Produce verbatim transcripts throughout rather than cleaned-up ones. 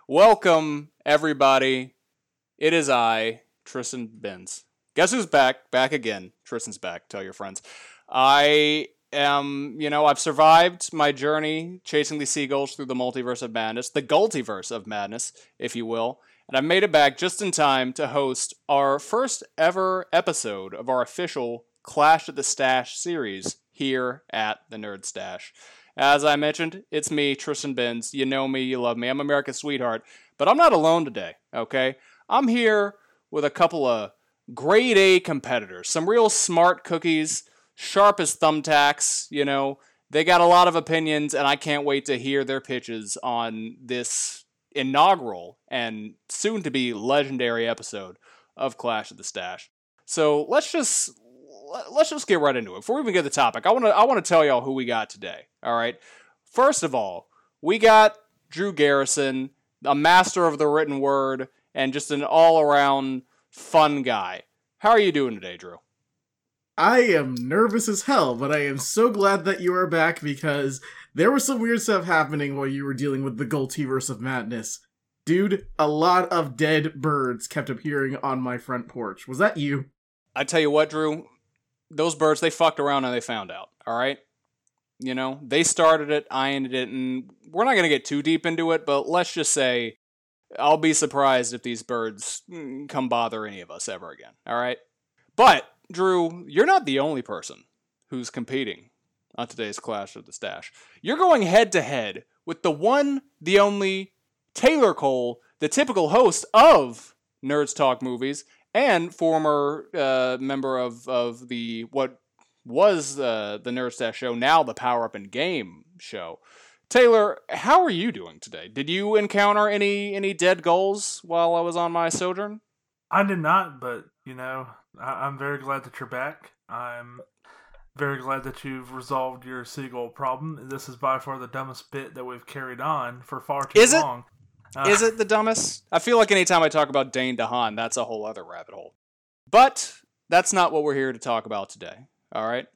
Welcome, everybody. It is I, Tristan Benz. Guess who's back? Back again. Tristan's back. Tell your friends. I am, you know, I've survived my journey chasing these seagulls through the multiverse of madness, the Gultiverse of madness, if you will. And I made it back just in time to host our first ever episode of our official Clash of the Stash series here at the Nerd Stash. As I mentioned, it's me, Tristan Benz. You know me, you love me. I'm America's sweetheart. But I'm not alone today, okay? I'm here with a couple of grade A competitors. Some real smart cookies, sharp as thumbtacks, you know. They got a lot of opinions, and I can't wait to hear their pitches on this inaugural and soon-to-be legendary episode of Clash of the Stash. So let's just let's just get right into it. Before we even get to the topic, I want to I want to tell y'all who we got today. All right. First of all, we got Drew Garrison, a master of the written word, and just an all-around fun guy. How are you doing today, Drew? I am nervous as hell, but I am so glad that you are back because there was some weird stuff happening while you were dealing with the Gultiverse of madness. Dude, a lot of dead birds kept appearing on my front porch. Was that you? I tell you what, Drew, those birds, they fucked around and they found out, all right? You know, they started it, I ended it, and we're not going to get too deep into it, but let's just say I'll be surprised if these birds come bother any of us ever again, all right? But, Drew, you're not the only person who's competing on today's Clash of the Stash. You're going head-to-head with the one, the only, Taylor Cole, the typical host of Nerds Talk Movies, and former uh, member of, of the, what was uh, the Nerd Stash show, now the Power Up and Game show. Taylor, how are you doing today? Did you encounter any, any dead gulls while I was on my sojourn? I did not, but, you know, I- I'm very glad that you're back. I'm very glad that you've resolved your seagull problem. This is by far the dumbest bit that we've carried on for far too is long. It? Uh, is it the dumbest? I feel like anytime I talk about Dane DeHaan, that's a whole other rabbit hole. But that's not what we're here to talk about today, all right?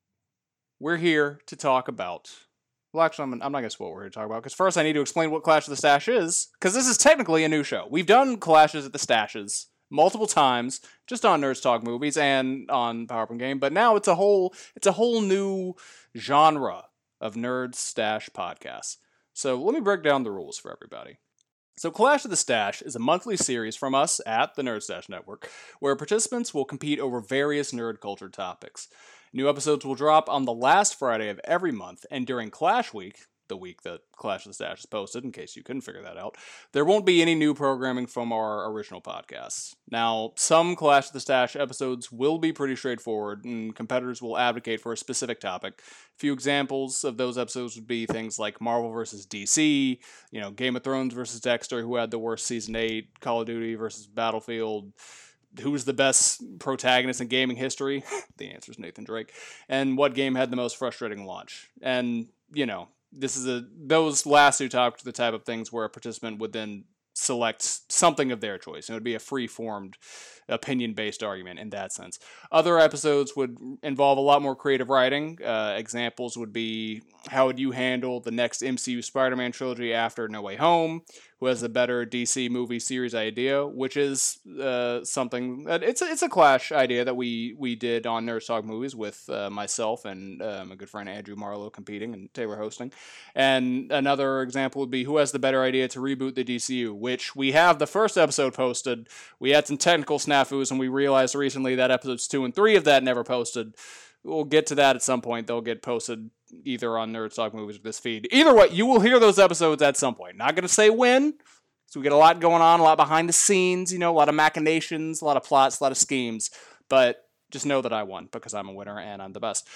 We're here to talk about... Well, actually, I'm, I'm not going to spoil what we're here to talk about, because first I need to explain what Clash of the Stash is, because this is technically a new show. We've done Clashes at the Stashes multiple times, just on Nerds Talk Movies and on Power Up and Game, but now it's a whole it's a whole new genre of Nerds Stash podcasts. So let me break down the rules for everybody. So Clash of the Stash is a monthly series from us at the Nerd Stash Network, where participants will compete over various nerd culture topics. New episodes will drop on the last Friday of every month, and during Clash Week, the week that Clash of the Stash is posted, in case you couldn't figure that out, there won't be any new programming from our original podcasts. Now, some Clash of the Stash episodes will be pretty straightforward, and competitors will advocate for a specific topic. A few examples of those episodes would be things like Marvel versus D C, you know, Game of Thrones versus Dexter, who had the worst Season eight, Call of Duty versus Battlefield, who's the best protagonist in gaming history? The answer is Nathan Drake. And what game had the most frustrating launch? And, you know, this is a those last two topics are the type of things where a participant would then select something of their choice. It would be a free-formed, opinion-based argument in that sense. Other episodes would involve a lot more creative writing. Uh, examples would be, how would you handle the next M C U Spider-Man trilogy after No Way Home? Who has a better D C movie series idea? Which is uh, something that it's a, it's a Clash idea that we we did on Nerd Talk Movies with uh, myself and uh, my good friend Andrew Marlowe competing and Taylor hosting. And another example would be, who has the better idea to reboot the D C U? Which we have the first episode posted. We had some technical snafus, and we realized recently that episodes two and three of that never posted. We'll get to that at some point. They'll get posted either on Nerd Talk Movies or this feed. Either way, you will hear those episodes at some point. Not going to say when, so we get a lot going on, a lot behind the scenes, you know, a lot of machinations, a lot of plots, a lot of schemes. But just know that I won, because I'm a winner and I'm the best.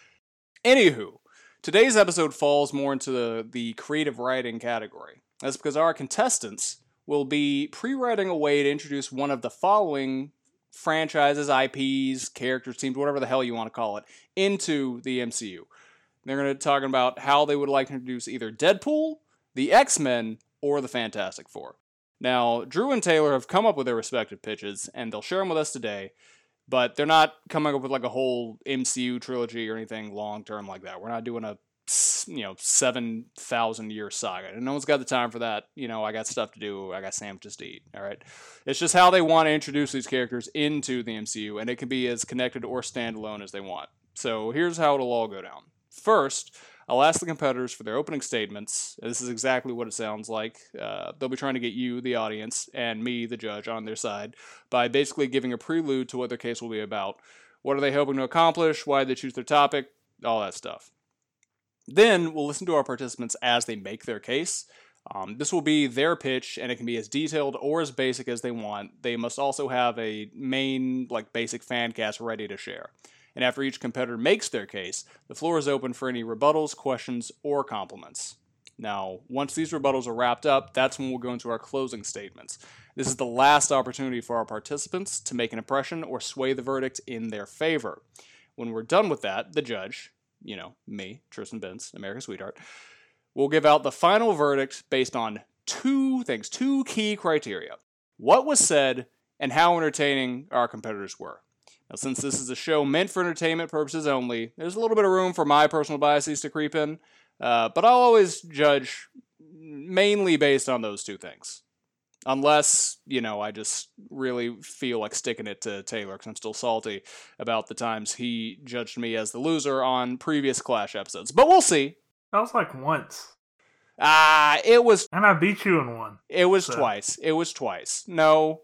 Anywho, today's episode falls more into the, the creative writing category. That's because our contestants will be pre-writing a way to introduce one of the following franchises, I Ps, characters, teams, whatever the hell you want to call it, into the M C U. They're going to talk about how they would like to introduce either Deadpool, the X-Men, or the Fantastic Four. Now, Drew and Taylor have come up with their respective pitches, and they'll share them with us today, but they're not coming up with like a whole M C U trilogy or anything long-term like that. We're not doing a you know, seven thousand year saga. And no one's got the time for that. You know, I got stuff to do. I got sandwiches to eat. All right. It's just how they want to introduce these characters into the M C U, and it can be as connected or standalone as they want. So here's how it'll all go down. First, I'll ask the competitors for their opening statements. This is exactly what it sounds like. Uh, they'll be trying to get you, the audience, and me, the judge, on their side by basically giving a prelude to what their case will be about. What are they hoping to accomplish? Why did they choose their topic? All that stuff. Then we'll listen to our participants as they make their case. Um, this will be their pitch, and it can be as detailed or as basic as they want. They must also have a main, like, basic fan cast ready to share. And after each competitor makes their case, the floor is open for any rebuttals, questions, or compliments. Now, once these rebuttals are wrapped up, that's when we'll go into our closing statements. This is the last opportunity for our participants to make an impression or sway the verdict in their favor. When we're done with that, the judge, you know, me, Tristan Benz, America's Sweetheart, will give out the final verdict based on two things, two key criteria. What was said and how entertaining our competitors were. Now, since this is a show meant for entertainment purposes only, there's a little bit of room for my personal biases to creep in, uh, but I'll always judge mainly based on those two things. Unless, you know, I just really feel like sticking it to Taylor because I'm still salty about the times he judged me as the loser on previous Clash episodes. But we'll see. That was like once. Ah, uh, it was... And I beat you in one. It was so. twice. It was twice. No...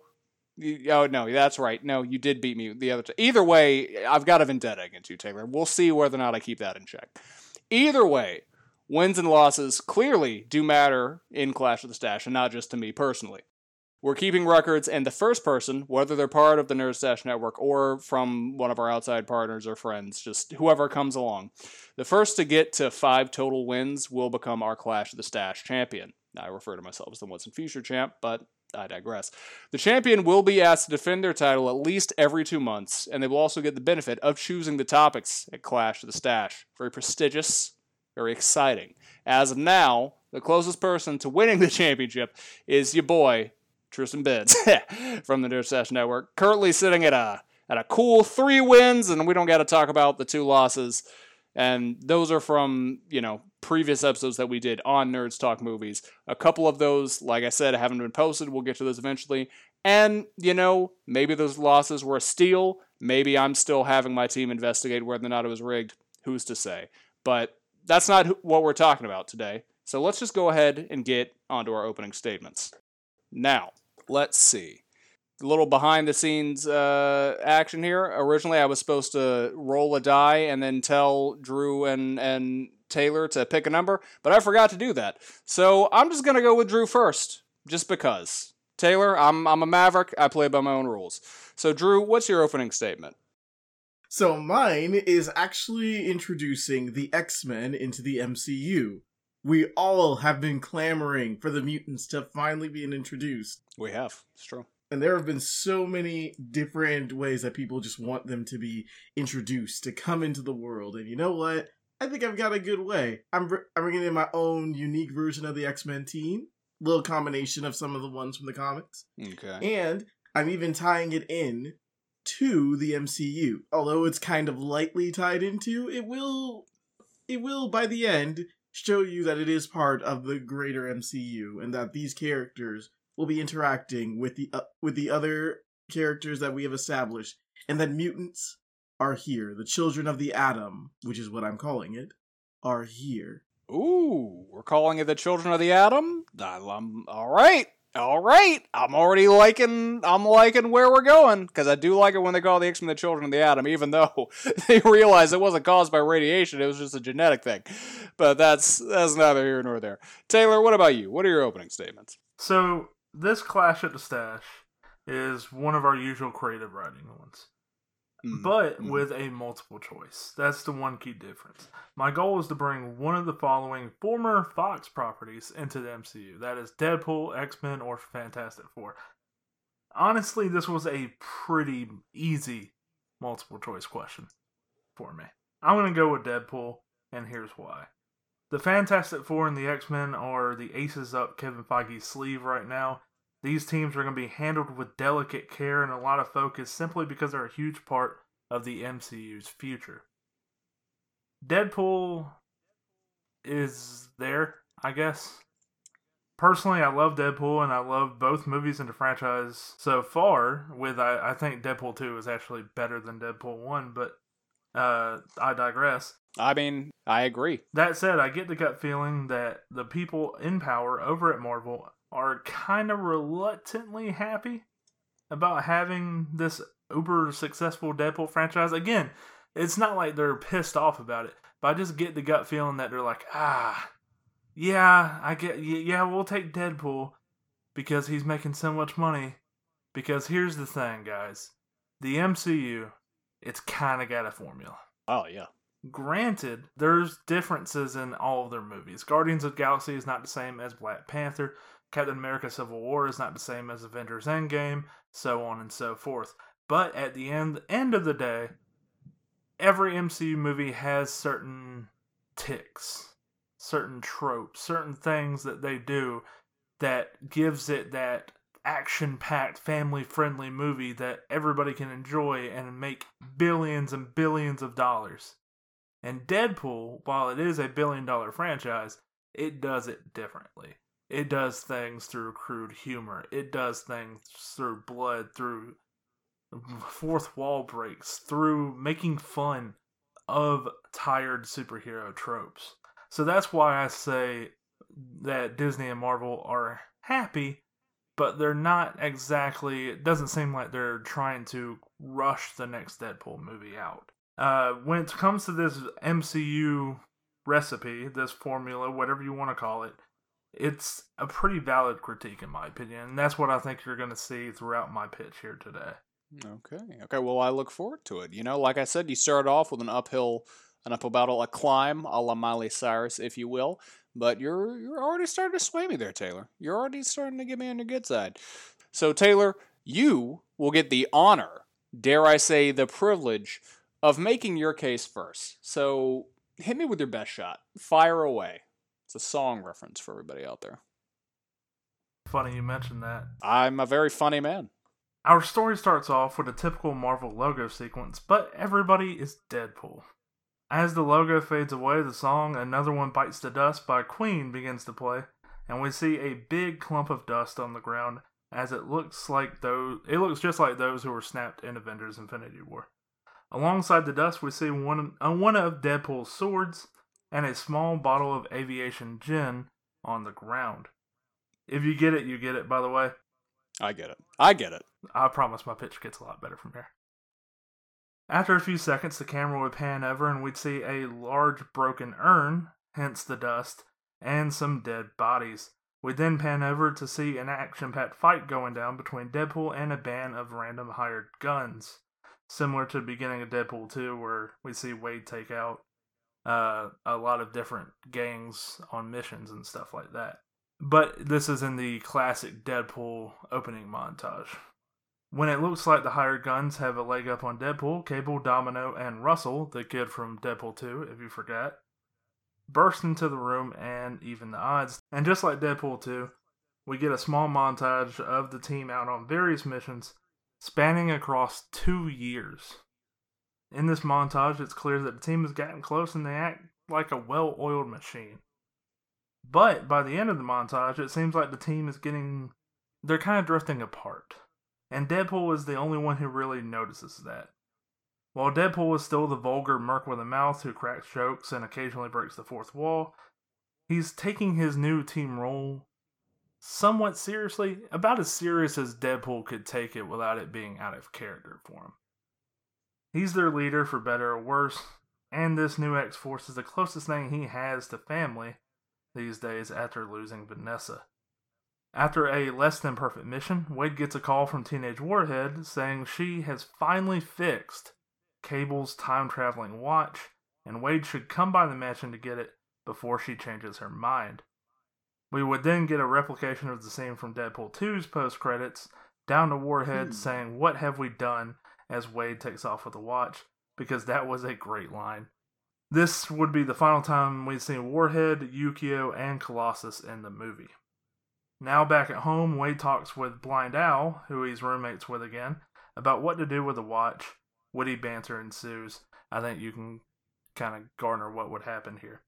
Oh, no, that's right. No, you did beat me the other time. Either way, I've got a vendetta against you, Taylor. We'll see whether or not I keep that in check. Either way, wins and losses clearly do matter in Clash of the Stash, and not just to me personally. We're keeping records, and the first person, whether they're part of the Nerd Stash Network or from one of our outside partners or friends, just whoever comes along, the first to get to five total wins will become our Clash of the Stash champion. I refer to myself as the Once and Future champ, but I digress. The champion will be asked to defend their title at least every two months, and they will also get the benefit of choosing the topics at Clash of the Stash. Very prestigious, very exciting. As of now, the closest person to winning the championship is your boy, Tristan Benz, from the Nerd Stash Network, currently sitting at a at a cool three wins, and we don't got to talk about the two losses. And those are from, you know, previous episodes that we did on Nerds Talk Movies. A couple of those, like I said, haven't been posted. We'll get to those eventually. And, you know, maybe those losses were a steal. Maybe I'm still having my team investigate whether or not it was rigged. Who's to say? But that's not what we're talking about today. So let's just go ahead and get onto our opening statements. Now, let's see. A little behind-the-scenes uh, action here. Originally, I was supposed to roll a die and then tell Drew and, and Taylor to pick a number, but I forgot to do that. So I'm just going to go with Drew first, just because. Taylor, I'm I'm a maverick. I play by my own rules. So, Drew, what's your opening statement? So mine is actually introducing the X-Men into the M C U. We all have been clamoring for the mutants to finally be introduced. We have. It's true. And there have been so many different ways that people just want them to be introduced, to come into the world. And you know what? I think I've got a good way. I'm, br- I'm bringing in my own unique version of the X-Men team. Little combination of some of the ones from the comics. Okay. And I'm even tying it in to the M C U. Although it's kind of lightly tied into, it will, it will by the end show you that it is part of the greater M C U and that these characters will be interacting with the uh, with the other characters that we have established, and that mutants are here. The children of the atom, which is what I'm calling it, are here. Ooh, we're calling it the Children of the Atom? I'm, all right, all right. I'm already liking, I'm liking where we're going, because I do like it when they call the X-Men the Children of the Atom, even though they realize it wasn't caused by radiation, it was just a genetic thing. But that's that's neither here nor there. Taylor, what about you? What are your opening statements? So, this Clash at the Stash is one of our usual creative writing ones, mm-hmm. but mm-hmm. with a multiple choice. That's the one key difference. My goal is to bring one of the following former Fox properties into the M C U. That is Deadpool, X-Men, or Fantastic Four. Honestly, this was a pretty easy multiple choice question for me. I'm going to go with Deadpool, and here's why. The Fantastic Four and the X-Men are the aces up Kevin Feige's sleeve right now. These teams are going to be handled with delicate care and a lot of focus simply because they're a huge part of the M C U's future. Deadpool is there, I guess. Personally, I love Deadpool, and I love both movies in the franchise so far. With I, I think Deadpool two is actually better than Deadpool one, but uh, I digress. I mean, I agree. That said, I get the gut feeling that the people in power over at Marvel are kind of reluctantly happy about having this uber successful Deadpool franchise. Again, it's not like they're pissed off about it, but I just get the gut feeling that they're like, ah, yeah, I get, yeah, we'll take Deadpool because he's making so much money. Because here's the thing, guys. The M C U, it's kind of got a formula. Oh, yeah. Granted, there's differences in all of their movies. Guardians of the Galaxy is not the same as Black Panther. Captain America Civil War is not the same as Avengers Endgame, so on and so forth. But at the end, end of the day, every M C U movie has certain ticks, certain tropes, certain things that they do that gives it that action-packed, family-friendly movie that everybody can enjoy and make billions and billions of dollars. And Deadpool, while it is a billion-dollar franchise, it does it differently. It does things through crude humor. It does things through blood, through fourth wall breaks, through making fun of tired superhero tropes. So that's why I say that Disney and Marvel are happy, but they're not exactly, it doesn't seem like they're trying to rush the next Deadpool movie out. Uh, when it comes to this M C U recipe, this formula, whatever you want to call it, it's a pretty valid critique in my opinion, and that's what I think you're going to see throughout my pitch here today. Okay. Okay. Well, I look forward to it. You know, like I said, you started off with an uphill, an uphill battle, a climb, a la Miley Cyrus, if you will. But you're you're already starting to sway me there, Taylor. You're already starting to get me on your good side. So, Taylor, you will get the honor, dare I say, the privilege of making your case first. So, hit me with your best shot. Fire away. It's a song reference for everybody out there. Funny you mentioned that. I'm a very funny man. Our story starts off with a typical Marvel logo sequence, but everybody is Deadpool. As the logo fades away, the song Another One Bites the Dust by Queen begins to play, and we see a big clump of dust on the ground as it looks like those it looks just like those who were snapped in Avengers Infinity War. Alongside the dust, we see one, uh, one of Deadpool's swords and a small bottle of aviation gin on the ground. If you get it, you get it, by the way. I get it. I get it. I promise my pitch gets a lot better from here. After a few seconds, the camera would pan over and we'd see a large broken urn, hence the dust, and some dead bodies. We'd then pan over to see an action-packed fight going down between Deadpool and a band of random hired guns. Similar to the beginning of Deadpool two, where we see Wade take out uh, a lot of different gangs on missions and stuff like that. But this is in the classic Deadpool opening montage. When it looks like the hired guns have a leg up on Deadpool, Cable, Domino, and Russell, the kid from Deadpool two, if you forgot, burst into the room and even the odds. And just like Deadpool two, we get a small montage of the team out on various missions, spanning across two years. In this montage, it's clear that the team has gotten close and they act like a well-oiled machine. But by the end of the montage, it seems like the team is getting... they're kind of drifting apart. And Deadpool is the only one who really notices that. While Deadpool is still the vulgar merc with a mouth who cracks jokes and occasionally breaks the fourth wall, he's taking his new team role somewhat seriously, about as serious as Deadpool could take it without it being out of character for him. He's their leader for better or worse, and this new X-Force is the closest thing he has to family these days after losing Vanessa. After a less than perfect mission, Wade gets a call from Teenage Warhead saying she has finally fixed Cable's time-traveling watch, and Wade should come by the mansion to get it before she changes her mind. We would then get a replication of the scene from Deadpool two's post-credits, down to Warhead hmm. saying, "What have we done?" as Wade takes off with the watch, because that was a great line. This would be the final time we'd seen Warhead, Yukio, and Colossus in the movie. Now back at home, Wade talks with Blind Owl, who he's roommates with again, about what to do with the watch. Witty banter ensues. I think you can kind of garner what would happen here.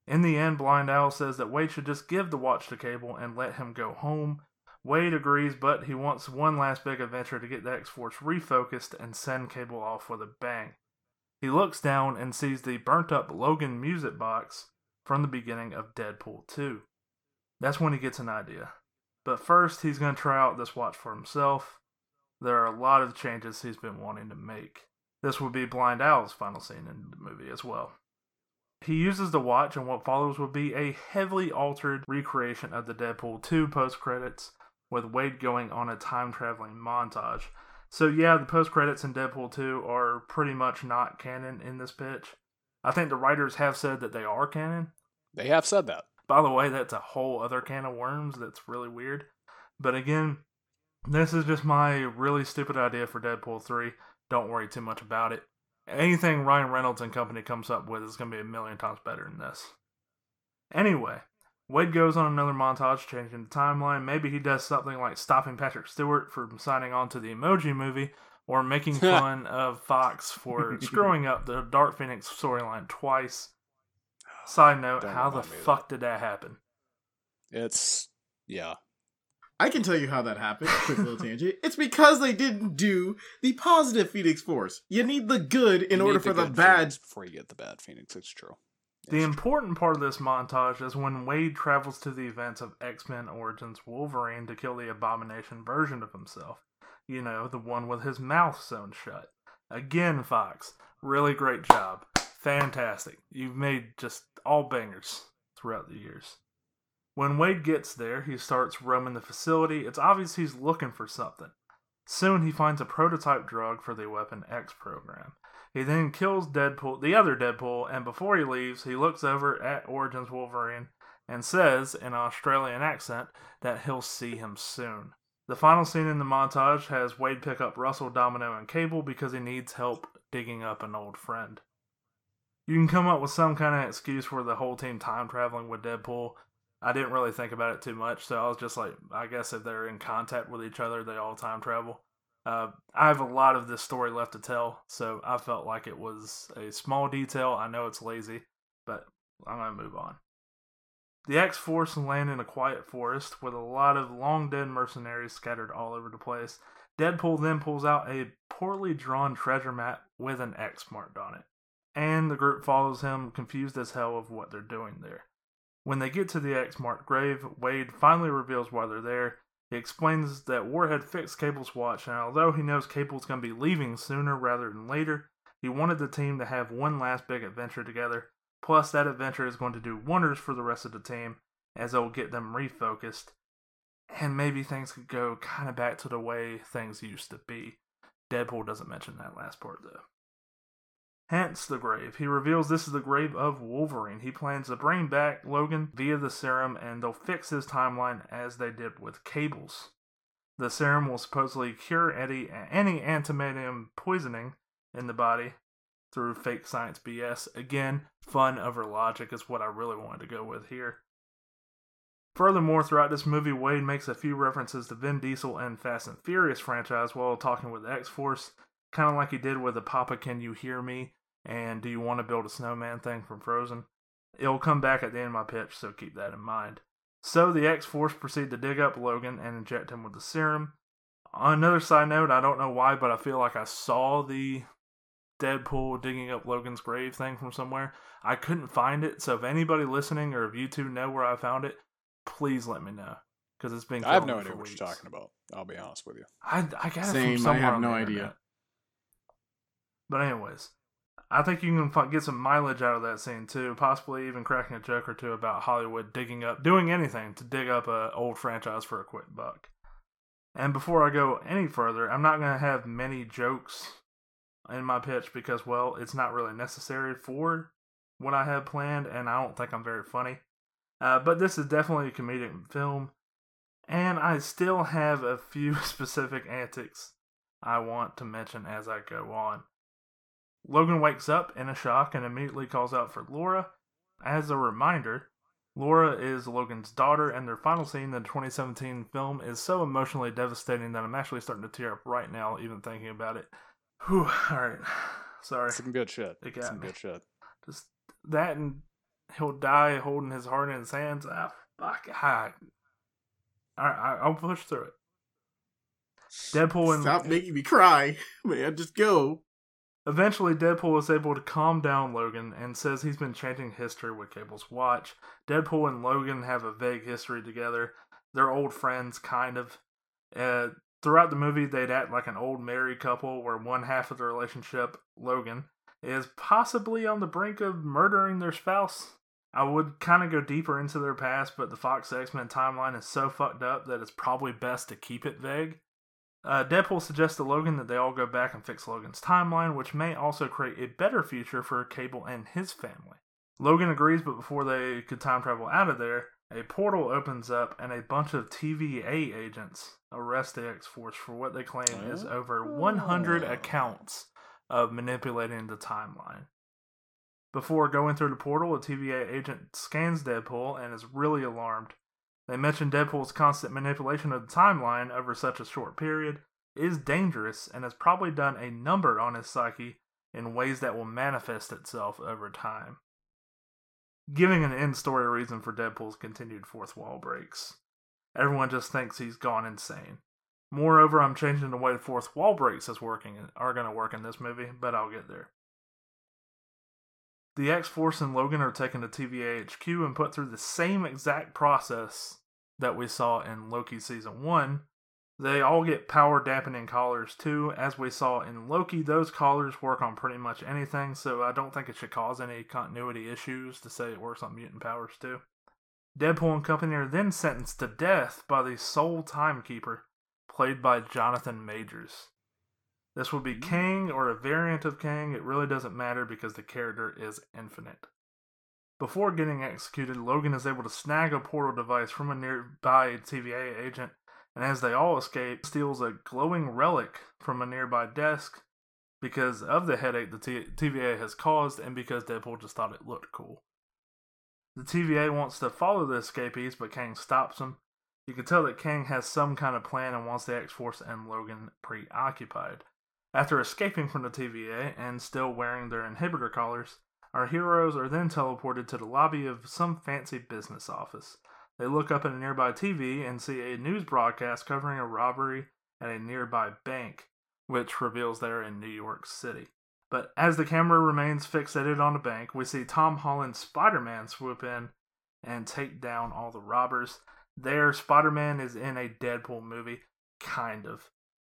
In the end, Blind Owl says that Wade should just give the watch to Cable and let him go home. Wade agrees, but he wants one last big adventure to get the X-Force refocused and send Cable off with a bang. He looks down and sees the burnt-up Logan music box from the beginning of Deadpool two. That's when he gets an idea. But first, he's going to try out this watch for himself. There are a lot of changes he's been wanting to make. This would be Blind Owl's final scene in the movie as well. He uses the watch, and what follows would be a heavily altered recreation of the Deadpool two post-credits, with Wade going on a time-traveling montage. So yeah, the post-credits in Deadpool two are pretty much not canon in this pitch. I think the writers have said that they are canon. They have said that. By the way, that's a whole other can of worms that's really weird. But again, this is just my really stupid idea for Deadpool three. Don't worry too much about it. Anything Ryan Reynolds and company comes up with is going to be a million times better than this. Anyway, Wade goes on another montage changing the timeline. Maybe he does something like stopping Patrick Stewart from signing on to the Emoji Movie, or making fun of Fox for screwing up the Dark Phoenix storyline twice. Side note, Don't how the remind me of fuck did that happen? It's, yeah. I can tell you how that happened. Quick little tangent. It's because they didn't do the positive Phoenix Force. You need the good in You order need for the good bad. Phoenix before you get the bad Phoenix. It's true. It's The true. important part of this montage is when Wade travels to the events of X-Men Origins Wolverine to kill the Abomination version of himself. You know, the one with his mouth sewn shut. Again, Fox, really great job. Fantastic. You've made just all bangers throughout the years. When Wade gets there, he starts roaming the facility. It's obvious he's looking for something. Soon he finds a prototype drug for the Weapon X program. He then kills Deadpool, the other Deadpool, and before he leaves, he looks over at Origins Wolverine and says, in an Australian accent, that he'll see him soon. The final scene in the montage has Wade pick up Russell, Domino, and Cable because he needs help digging up an old friend. You can come up with some kind of excuse for the whole team time traveling with Deadpool. I didn't really think about it too much, so I was just like, I guess if they're in contact with each other, they all time travel. Uh, I have a lot of this story left to tell, so I felt like it was a small detail. I know it's lazy, but I'm going to move on. The X-Force land in a quiet forest with a lot of long-dead mercenaries scattered all over the place. Deadpool then pulls out a poorly drawn treasure map with an X marked on it, and the group follows him, confused as hell of what they're doing there. When they get to the X-marked grave, Wade finally reveals why they're there. He explains that Warhead fixed Cable's watch, and although he knows Cable's going to be leaving sooner rather than later, he wanted the team to have one last big adventure together. Plus, that adventure is going to do wonders for the rest of the team, as it will get them refocused, and maybe things could go kind of back to the way things used to be. Deadpool doesn't mention that last part, though. Hence the grave. He reveals this is the grave of Wolverine. He plans to bring back Logan via the serum, and they'll fix his timeline as they did with Cable's. The serum will supposedly cure Eddie any antimonium poisoning in the body through fake science B S. Again, fun over logic is what I really wanted to go with here. Furthermore, throughout this movie, Wade makes a few references to Vin Diesel and Fast and Furious franchise while talking with the X-Force, kind of like he did with the Papa Can You Hear Me and Do You Want to Build a Snowman thing from Frozen. It'll come back at the end of my pitch, so keep that in mind. So the X-Force proceed to dig up Logan and inject him with the serum. On another side note, I don't know why, but I feel like I saw the Deadpool digging up Logan's grave thing from somewhere. I couldn't find it, so if anybody listening or if you two know where I found it, please let me know, because it's been I have killing no me idea for what weeks. you're talking about. I'll be honest with you. I, I got it Same, from I somewhere have on no the idea. internet. But anyways, I think you can fi- get some mileage out of that scene too, possibly even cracking a joke or two about Hollywood digging up, doing anything to dig up an old franchise for a quick buck. And before I go any further, I'm not going to have many jokes in my pitch because, well, it's not really necessary for what I have planned, and I don't think I'm very funny. Uh, but this is definitely a comedic film, and I still have a few specific antics I want to mention as I go on. Logan wakes up in a shock and immediately calls out for Laura. As a reminder, Laura is Logan's daughter, and their final scene in the twenty seventeen film is so emotionally devastating that I'm actually starting to tear up right now, even thinking about it. Whew, alright. Sorry. Some good shit. It got Some me. good shit. Just that, and he'll die holding his heart in his hands. Ah, fuck. Ah. Alright, I'll push through it. Deadpool and Stop making me cry, man. Just go. Eventually, Deadpool is able to calm down Logan and says he's been changing history with Cable's watch. Deadpool and Logan have a vague history together. They're old friends, kind of. Uh, throughout the movie, they'd act like an old married couple where one half of the relationship, Logan, is possibly on the brink of murdering their spouse. I would kind of go deeper into their past, but the Fox X-Men timeline is so fucked up that it's probably best to keep it vague. Uh, Deadpool suggests to Logan that they all go back and fix Logan's timeline, which may also create a better future for Cable and his family. Logan agrees, but before they could time travel out of there, a portal opens up and a bunch of T V A agents arrest the X-Force for what they claim oh. is over one hundred accounts of manipulating the timeline. Before going through the portal, a T V A agent scans Deadpool and is really alarmed. They mention Deadpool's constant manipulation of the timeline over such a short period is dangerous and has probably done a number on his psyche in ways that will manifest itself over time, giving an in-story reason for Deadpool's continued fourth wall breaks. Everyone just thinks he's gone insane. Moreover, I'm changing the way fourth wall breaks is working are going to work in this movie, but I'll get there. The X-Force and Logan are taken to T V A H Q and put through the same exact process that we saw in Loki Season one. They all get power dampening collars too. As we saw in Loki, those collars work on pretty much anything, so I don't think it should cause any continuity issues to say it works on mutant powers too. Deadpool and company are then sentenced to death by the Soul Timekeeper, played by Jonathan Majors. This would be Kang or a variant of Kang. It really doesn't matter because the character is infinite. Before getting executed, Logan is able to snag a portal device from a nearby T V A agent, and as they all escape, steals a glowing relic from a nearby desk because of the headache the T- TVA has caused and because Deadpool just thought it looked cool. The T V A wants to follow the escapees, but Kang stops them. You can tell that Kang has some kind of plan and wants the X-Force and Logan preoccupied. After escaping from the T V A and still wearing their inhibitor collars, our heroes are then teleported to the lobby of some fancy business office. They look up at a nearby T V and see a news broadcast covering a robbery at a nearby bank, which reveals they're in New York City. But as the camera remains fixated on the bank, we see Tom Holland's Spider-Man swoop in and take down all the robbers. There, Spider-Man is in a Deadpool movie, kind of.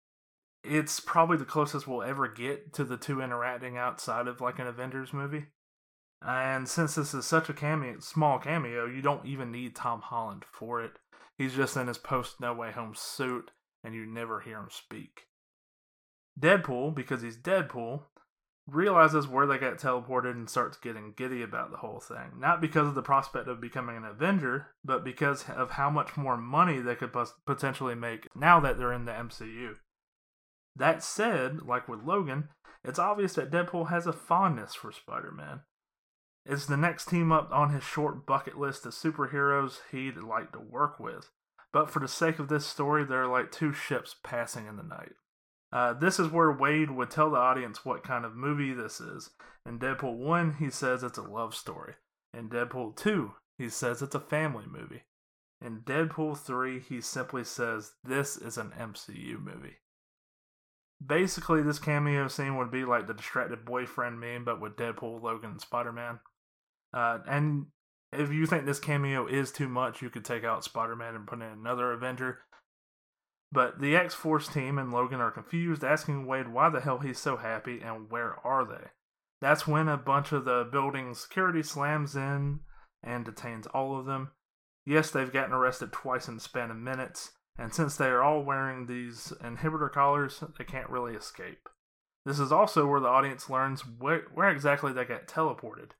It's probably the closest we'll ever get to the two interacting outside of like an Avengers movie. And since this is such a cameo, small cameo, you don't even need Tom Holland for it. He's just in his post No Way Home suit, and you never hear him speak. Deadpool, because he's Deadpool, realizes where they got teleported and starts getting giddy about the whole thing. Not because of the prospect of becoming an Avenger, but because of how much more money they could potentially make now that they're in the M C U. That said, like with Logan, it's obvious that Deadpool has a fondness for Spider-Man. It's the next team up on his short bucket list of superheroes he'd like to work with. But for the sake of this story, there are like two ships passing in the night. Uh, this is where Wade would tell the audience what kind of movie this is. In Deadpool one, he says it's a love story. In Deadpool two, he says it's a family movie. In Deadpool three, he simply says this is an M C U movie. Basically, this cameo scene would be like the distracted boyfriend meme, but with Deadpool, Logan, and Spider-Man. Uh, and if you think this cameo is too much, you could take out Spider-Man and put in another Avenger. But the X-Force team and Logan are confused, asking Wade why the hell he's so happy and where are they. That's when a bunch of the building's security slams in and detains all of them. Yes, they've gotten arrested twice in the span of minutes, and since they are all wearing these inhibitor collars, they can't really escape. This is also where the audience learns where, where exactly they got teleported.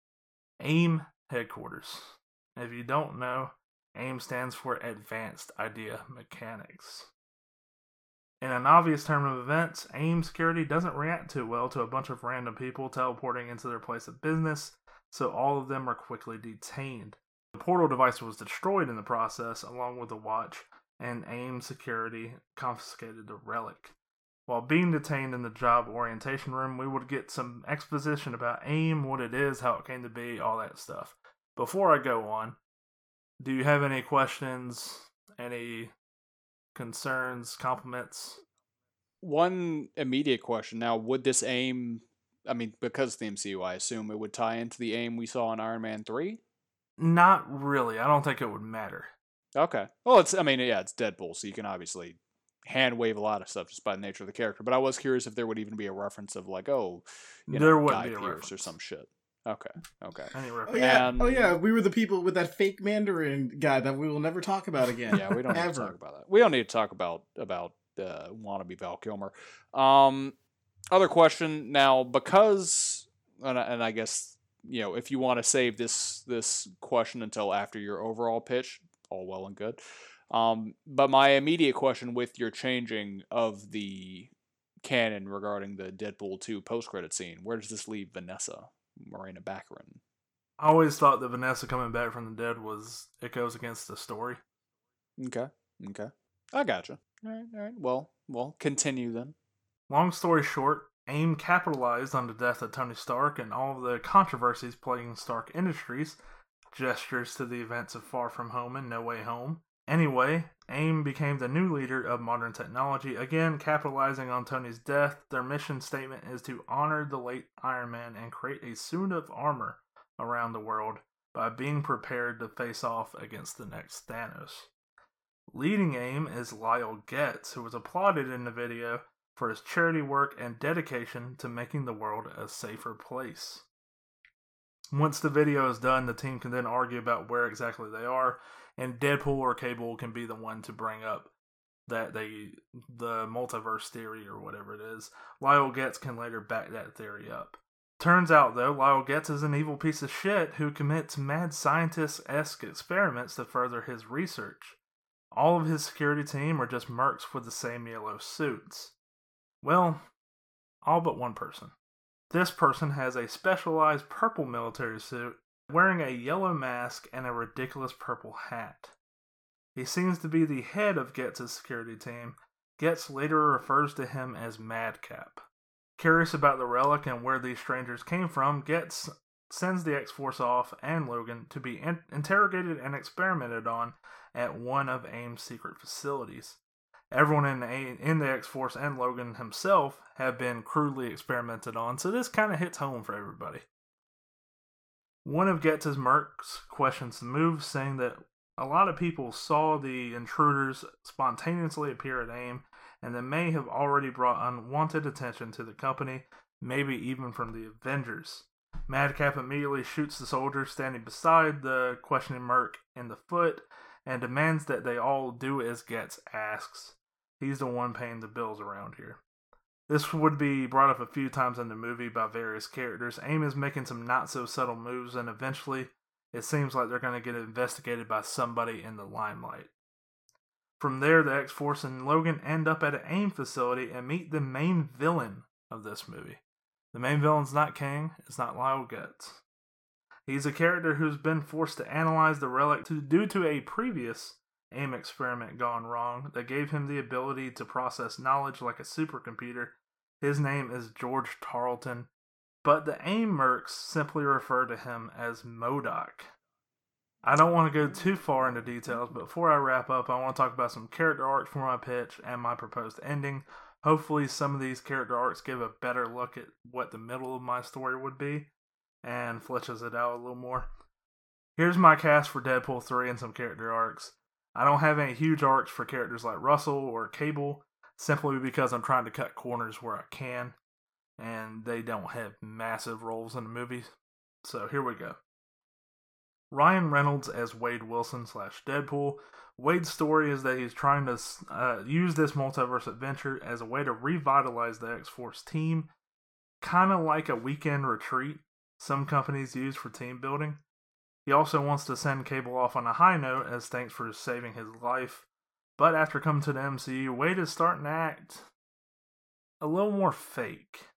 AIM headquarters. If you don't know, AIM stands for Advanced Idea Mechanics. In an obvious turn of events, AIM security doesn't react too well to a bunch of random people teleporting into their place of business, so all of them are quickly detained. The portal device was destroyed in the process, along with the watch, and AIM security confiscated the relic. While being detained in the job orientation room, we would get some exposition about AIM, what it is, how it came to be, all that stuff. before I go on, do you have any questions, any concerns, compliments? One immediate question now: would this aim? I mean, because of the M C U, I assume it would tie into the aim we saw in Iron Man three. Not really. I don't think it would matter. Okay. Well, it's. I mean, yeah, it's Deadpool, so you can obviously hand wave a lot of stuff just by the nature of the character. But I was curious if there would even be a reference of like, oh, you know, There wouldn't Guy be a Pearce reference. or some shit. Okay. Okay. Any Oh reference? yeah, And- oh yeah, we were the people with that fake Mandarin guy that we will never talk about again. Yeah, we don't need to Ever. talk about that. We don't need to talk about about uh, wannabe Val Kilmer. Um, other question now, because and I, and I guess you know if you want to save this this question until after your overall pitch, all well and good. Um, but my immediate question with your changing of the canon regarding the Deadpool two post credit scene, where does this leave Vanessa Morena Baccarin? I always thought that Vanessa coming back from the dead was, it goes against the story. Okay, okay, I gotcha. All right, all right. Well, well, continue then. Long story short, AIM capitalized on the death of Tony Stark and all of the controversies plaguing Stark Industries, gestures to the events of Far From Home and No Way Home. Anyway, AIM became the new leader of modern technology, again capitalizing on Tony's death. Their mission statement is to honor the late Iron Man and create a suit of armor around the world by being prepared to face off against the next Thanos. Leading AIM is Lyle Getz, who was applauded in the video for his charity work and dedication to making the world a safer place. Once the video is done, the team can then argue about where exactly they are, and Deadpool or Cable can be the one to bring up that they the multiverse theory or whatever it is. Lyle Getz can later back that theory up. Turns out, though, Lyle Getz is an evil piece of shit who commits mad scientist-esque experiments to further his research. All of his security team are just mercs with the same yellow suits. Well, all but one person. This person has a specialized purple military suit, wearing a yellow mask and a ridiculous purple hat. He seems to be the head of Getz's security team. Getz later refers to him as Madcap. Curious about the relic and where these strangers came from, Getz sends the X-Force off and Logan to be in- interrogated and experimented on at one of AIM's secret facilities. Everyone in the, in the X-Force and Logan himself have been crudely experimented on, so this kind of hits home for everybody. One of Getz's mercs questions the move, saying that a lot of people saw the intruders spontaneously appear at AIM, and that may have already brought unwanted attention to the company, maybe even from the Avengers. Madcap immediately shoots the soldier standing beside the questioning merc in the foot, and demands that they all do as Getz asks. He's the one paying the bills around here. This would be brought up a few times in the movie by various characters. AIM is making some not-so-subtle moves, and eventually it seems like they're going to get investigated by somebody in the limelight. From there, the X-Force and Logan end up at an AIM facility and meet the main villain of this movie. The main villain's not Kang, it's not Lyle Getz. He's a character who's been forced to analyze the relic to, due to a previous AIM experiment gone wrong that gave him the ability to process knowledge like a supercomputer. His name is George Tarleton, but the AIM mercs simply refer to him as MODOK. I don't want to go too far into details, but before I wrap up, I want to talk about some character arcs for my pitch and my proposed ending. Hopefully some of these character arcs give a better look at what the middle of my story would be, and fleshes it out a little more. Here's my cast for Deadpool three and some character arcs. I don't have any huge arcs for characters like Russell or Cable, simply because I'm trying to cut corners where I can, and they don't have massive roles in the movie. So here we go. Ryan Reynolds as Wade Wilson slash Deadpool. Wade's story is that he's trying to uh, use this multiverse adventure as a way to revitalize the X-Force team, kind of like a weekend retreat some companies use for team building. He also wants to send Cable off on a high note as thanks for saving his life, but after coming to the M C U, Wade is starting to act a little more fake.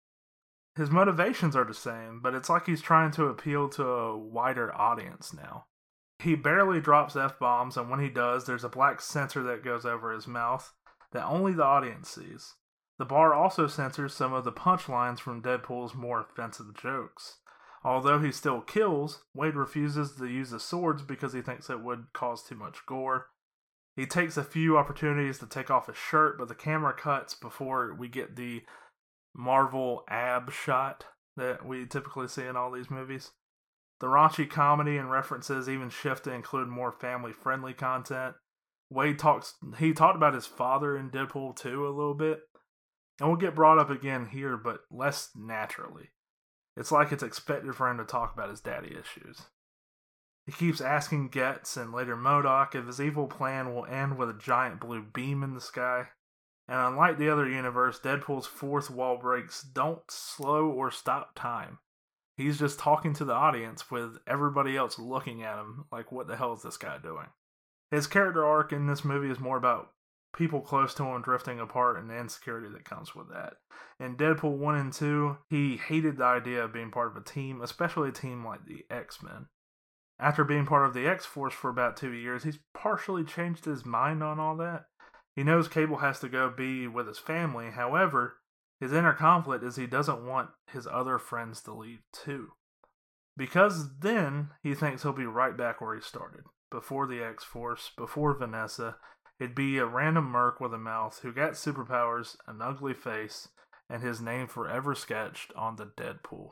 His motivations are the same, but it's like he's trying to appeal to a wider audience now. He barely drops F-bombs, and when he does, there's a black sensor that goes over his mouth that only the audience sees. The bar also censors some of the punchlines from Deadpool's more offensive jokes. Although he still kills, Wade refuses to use the swords because he thinks it would cause too much gore. He takes a few opportunities to take off his shirt, but the camera cuts before we get the Marvel ab shot that we typically see in all these movies. The raunchy comedy and references even shift to include more family-friendly content. Wade talks, he talked about his father in Deadpool two a little bit, and will get brought up again here, but less naturally. It's like it's expected for him to talk about his daddy issues. He keeps asking Getz and later MODOK if his evil plan will end with a giant blue beam in the sky. And unlike the other universe, Deadpool's fourth wall breaks don't slow or stop time. He's just talking to the audience with everybody else looking at him like, what the hell is this guy doing? His character arc in this movie is more about people close to him drifting apart and the insecurity that comes with that. In Deadpool one and two, he hated the idea of being part of a team, especially a team like the X-Men. After being part of the X-Force for about two years, he's partially changed his mind on all that. He knows Cable has to go be with his family, however, his inner conflict is he doesn't want his other friends to leave too. Because then, he thinks he'll be right back where he started. Before the X-Force, before Vanessa, it'd be a random merc with a mouth who got superpowers, an ugly face, and his name forever sketched on the Deadpool.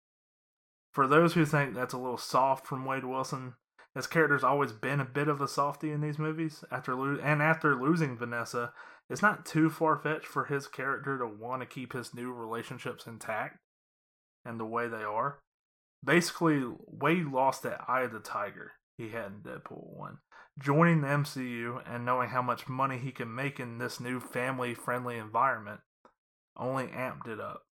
For those who think that's a little soft from Wade Wilson, his character's always been a bit of a softie in these movies. After lo- And after losing Vanessa, it's not too far-fetched for his character to want to keep his new relationships intact and the way they are. Basically, Wade lost that eye of the tiger he had in Deadpool one. Joining the M C U and knowing how much money he can make in this new family-friendly environment only amped it up.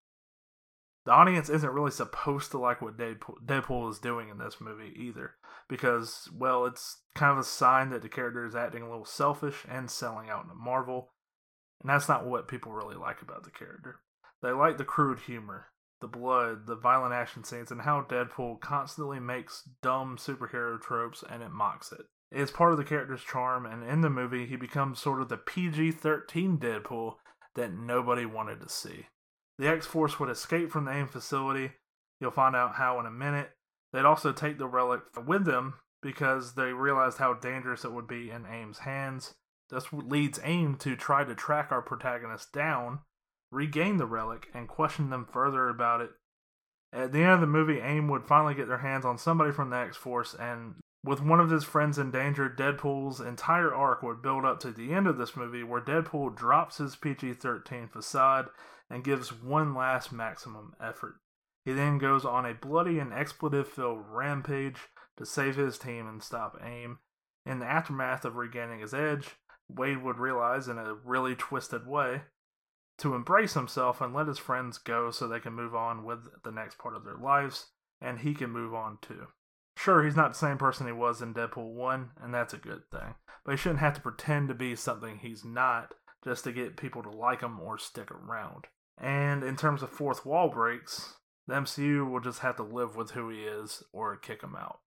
The audience isn't really supposed to like what Deadpool, Deadpool is doing in this movie either, because, well, it's kind of a sign that the character is acting a little selfish and selling out into Marvel, and that's not what people really like about the character. They like the crude humor, the blood, the violent action scenes, and how Deadpool constantly makes dumb superhero tropes and it mocks it. It's part of the character's charm, and in the movie, he becomes sort of the P G thirteen Deadpool that nobody wanted to see. The X-Force would escape from the AIM facility. You'll find out how in a minute. They'd also take the relic with them because they realized how dangerous it would be in AIM's hands. This leads AIM to try to track our protagonists down, regain the relic, and question them further about it. At the end of the movie, AIM would finally get their hands on somebody from the X-Force, and with one of his friends in danger, Deadpool's entire arc would build up to the end of this movie where Deadpool drops his P G thirteen facade and gives one last maximum effort. He then goes on a bloody and expletive-filled rampage to save his team and stop AIM. In the aftermath of regaining his edge, Wade would realize, in a really twisted way, to embrace himself and let his friends go so they can move on with the next part of their lives, and he can move on too. Sure, he's not the same person he was in Deadpool one, and that's a good thing, but he shouldn't have to pretend to be something he's not just to get people to like him or stick around. And in terms of fourth wall breaks, the M C U will just have to live with who he is or kick him out.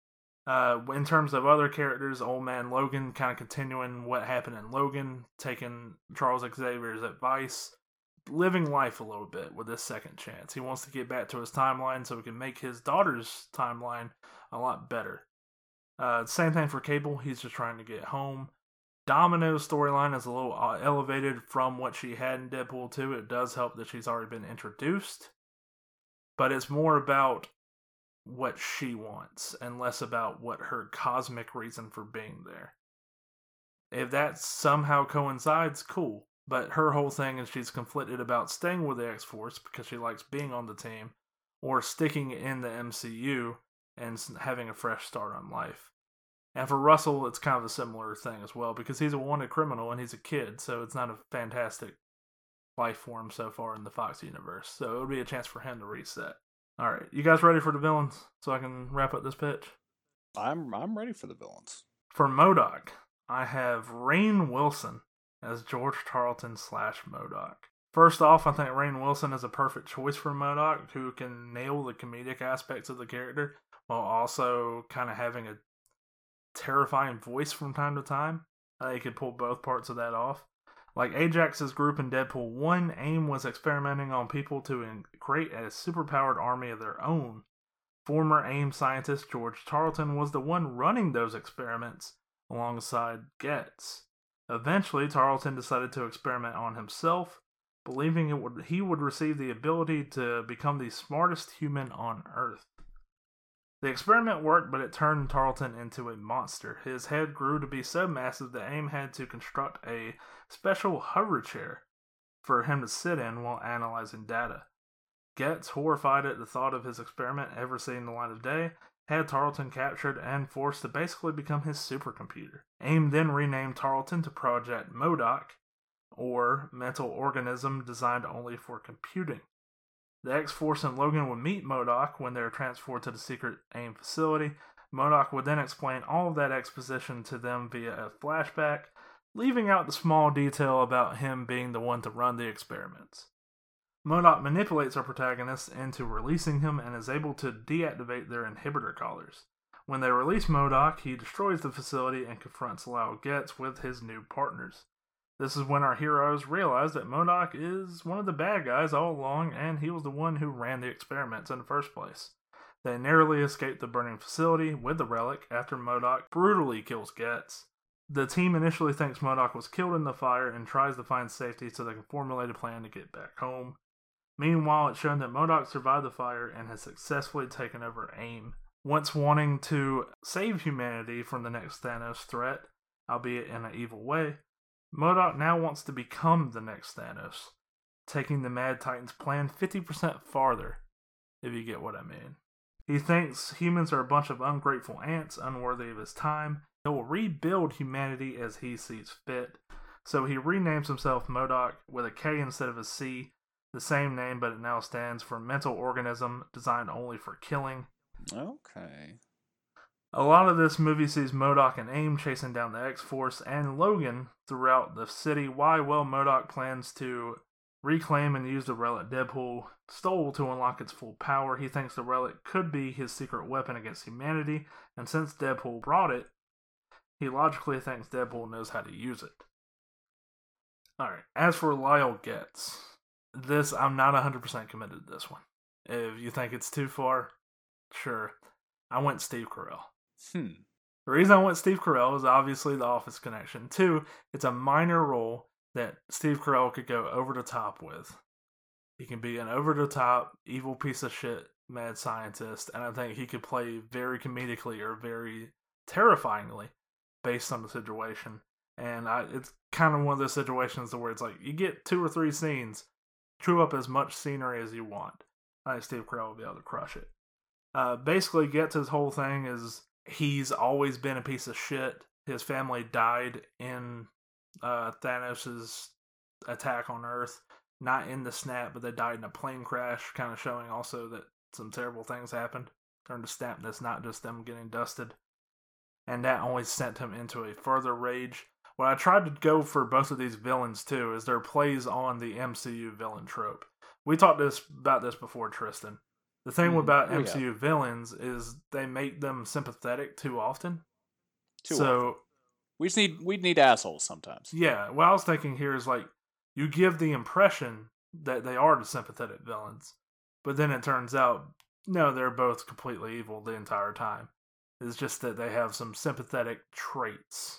Uh, in terms of other characters, Old Man Logan kind of continuing what happened in Logan, taking Charles Xavier's advice, living life a little bit with this second chance. He wants to get back to his timeline so he can make his daughter's timeline a lot better. Uh, same thing for Cable, he's just trying to get home. Domino's storyline is a little uh, elevated from what she had in Deadpool two. It does help that she's already been introduced, but it's more about what she wants and less about what her cosmic reason for being there. If that somehow coincides, cool. But her whole thing is she's conflicted about staying with the X-Force because she likes being on the team, or sticking in the M C U and having a fresh start on life. And for Russell, it's kind of a similar thing as well, because he's a wanted criminal and he's a kid, so it's not a fantastic life for him so far in the Fox universe. So it'll be a chance for him to reset. Alright, you guys ready for the villains so I can wrap up this pitch? I'm I'm ready for the villains. For MODOK, I have Rainn Wilson as George Tarleton slash MODOK. First off, I think Rainn Wilson is a perfect choice for MODOK, who can nail the comedic aspects of the character while also kind of having a terrifying voice from time to time. I think he could pull both parts of that off. Like Ajax's group in Deadpool one, AIM was experimenting on people to create a superpowered army of their own, Former AIM scientist George Tarleton was the one running those experiments alongside Getz. Eventually, Tarleton decided to experiment on himself, believing it would, he would receive the ability to become the smartest human on Earth. The experiment worked, but it turned Tarleton into a monster. His head grew to be so massive that AIM had to construct a special hover chair for him to sit in while analyzing data. Getz, horrified at the thought of his experiment ever seeing the light of day, had Tarleton captured and forced to basically become his supercomputer. AIM then renamed Tarleton to Project MODOK, or Mental Organism Designed Only for Computing. The X-Force and Logan would meet MODOK when they were transported to the secret AIM facility. MODOK would then explain all of that exposition to them via a flashback, leaving out the small detail about him being the one to run the experiments. MODOK manipulates our protagonist into releasing him and is able to deactivate their inhibitor collars. When they release MODOK, he destroys the facility and confronts Lyle Getz with his new partners. This is when our heroes realize that MODOK is one of the bad guys all along, and he was the one who ran the experiments in the first place. They narrowly escape the burning facility with the relic after MODOK brutally kills Getz. The team initially thinks MODOK was killed in the fire and tries to find safety so they can formulate a plan to get back home. Meanwhile, it's shown that MODOK survived the fire and has successfully taken over AIM. Once wanting to save humanity from the next Thanos threat, albeit in an evil way, MODOK now wants to become the next Thanos, taking the Mad Titan's plan fifty percent farther, if you get what I mean. He thinks humans are a bunch of ungrateful ants unworthy of his time. He will rebuild humanity as he sees fit, so he renames himself MODOK with a K instead of a C, the same name, but it now stands for Mental Organism Designed Only for Killing. Okay. A lot of this movie sees MODOK and AIM chasing down the X-Force and Logan throughout the city. Why? Well, MODOK plans to reclaim and use the relic Deadpool stole to unlock its full power. He thinks the relic could be his secret weapon against humanity, and since Deadpool brought it, he logically thinks Deadpool knows how to use it. Alright, as for Lyle Getz, this, I'm not one hundred percent committed to this one. If you think it's too far, sure. I went Steve Carell. Hmm. The reason I went Steve Carell is obviously the Office connection. Two, it's a minor role that Steve Carell could go over the top with. He can be an over-the-top, evil piece of shit mad scientist, and I think he could play very comedically or very terrifyingly based on the situation. And I, it's kind of one of those situations where it's like, you get two or three scenes, chew up as much scenery as you want. I think Steve Carell will be able to crush it. Uh, basically, Getz's whole thing is he's always been a piece of shit. His family died in uh, Thanos' attack on Earth. Not in the snap, but they died in a plane crash, kind of showing also that some terrible things happened. Turned to snap, that's not just them getting dusted. And that only sent him into a further rage. What I tried to go for both of these villains, too, is their plays on the M C U villain trope. We talked this about this before, Tristan. The thing mm, about oh, M C U yeah. villains is they make them sympathetic too often. Too so often. We just need we need assholes sometimes. Yeah, what I was thinking here is like you give the impression that they are the sympathetic villains, but then it turns out no, they're both completely evil the entire time. It's just that they have some sympathetic traits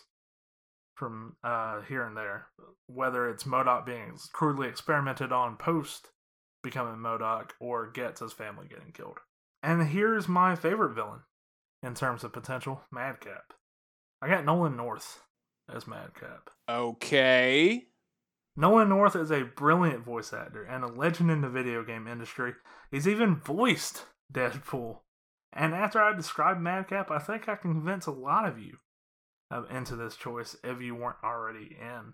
from uh, here and there. Whether it's MODOK being crudely experimented on post becoming MODOK, or Getz's family getting killed. And here's my favorite villain in terms of potential, Madcap. I got Nolan North as Madcap. Okay. Nolan North is a brilliant voice actor and a legend in the video game industry. He's even voiced Deadpool. And after I describe Madcap, I think I can convince a lot of you into this choice if you weren't already in.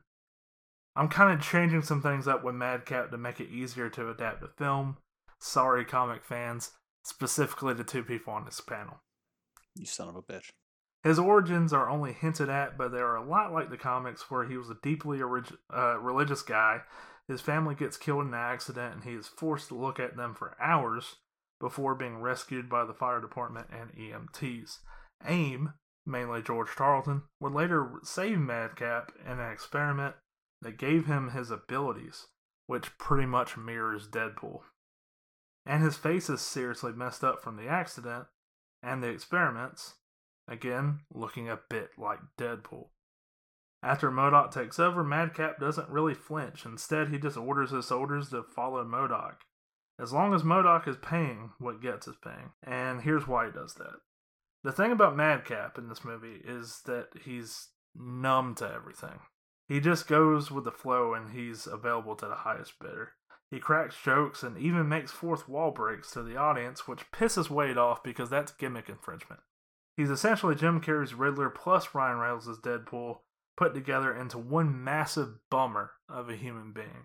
I'm kind of changing some things up with Madcap to make it easier to adapt to film. Sorry, comic fans. Specifically the two people on this panel. You son of a bitch. His origins are only hinted at, but they are a lot like the comics where he was a deeply orig- uh, religious guy. His family gets killed in an accident and he is forced to look at them for hours before being rescued by the fire department and E M Ts. AIM, mainly George Tarleton, would later save Madcap in an experiment that gave him his abilities, which pretty much mirrors Deadpool. and his face is seriously messed up from the accident and the experiments, again, looking a bit like Deadpool. After MODOK takes over, Madcap doesn't really flinch. Instead, he just orders his soldiers to follow MODOK. As long as MODOK is paying, what gets is paying. And here's why he does that. The thing about Madcap in this movie is that he's numb to everything. He just goes with the flow and he's available to the highest bidder. He cracks jokes and even makes fourth wall breaks to the audience, which pisses Wade off because that's gimmick infringement. He's essentially Jim Carrey's Riddler plus Ryan Reynolds' Deadpool put together into one massive bummer of a human being.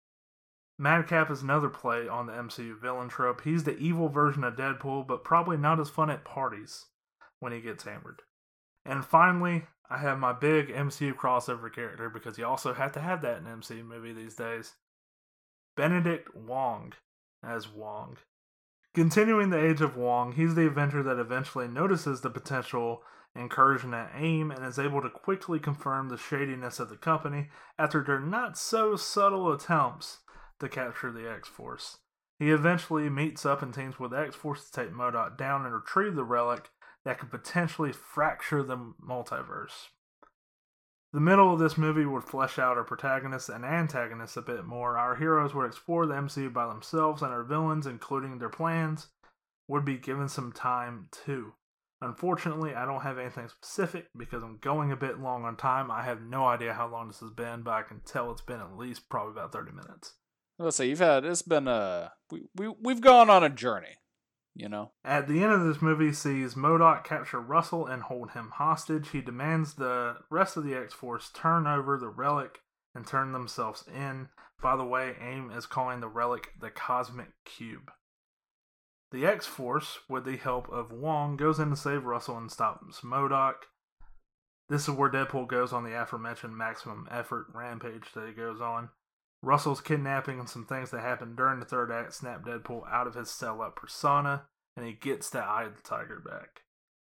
Madcap is another play on the M C U villain trope. He's the evil version of Deadpool, but probably not as fun at parties when he gets hammered. And finally, I have my big M C U crossover character, because you also have to have that in an M C U movie these days. Benedict Wong as Wong. Continuing the age of Wong, he's the Avenger that eventually notices the potential incursion at AIM and is able to quickly confirm the shadiness of the company after their not so subtle attempts to capture the X-Force. He eventually meets up and teams with the X-Force to take MODOK down and retrieve the relic that could potentially fracture the multiverse. The middle of this movie would flesh out our protagonists and antagonists a bit more. Our heroes would explore the M C U by themselves, and our villains, including their plans, would be given some time too. Unfortunately, I don't have anything specific because I'm going a bit long on time. I have no idea how long this has been, but I can tell it's been at least probably about thirty minutes. Let's say you've had, it's been a, we, we, we've gone on a journey, you know? At the end of this movie sees MODOK capture Russell and hold him hostage. He demands the rest of the X-Force turn over the relic and turn themselves in. By the way, AIM is calling the relic the Cosmic Cube. The X-Force, with the help of Wong, goes in to save Russell and stops MODOK. This is where Deadpool goes on the aforementioned maximum effort rampage that he goes on. Russell's kidnapping and some things that happen during the third act snap Deadpool out of his cell-up persona, and he gets the Eye of the Tiger back.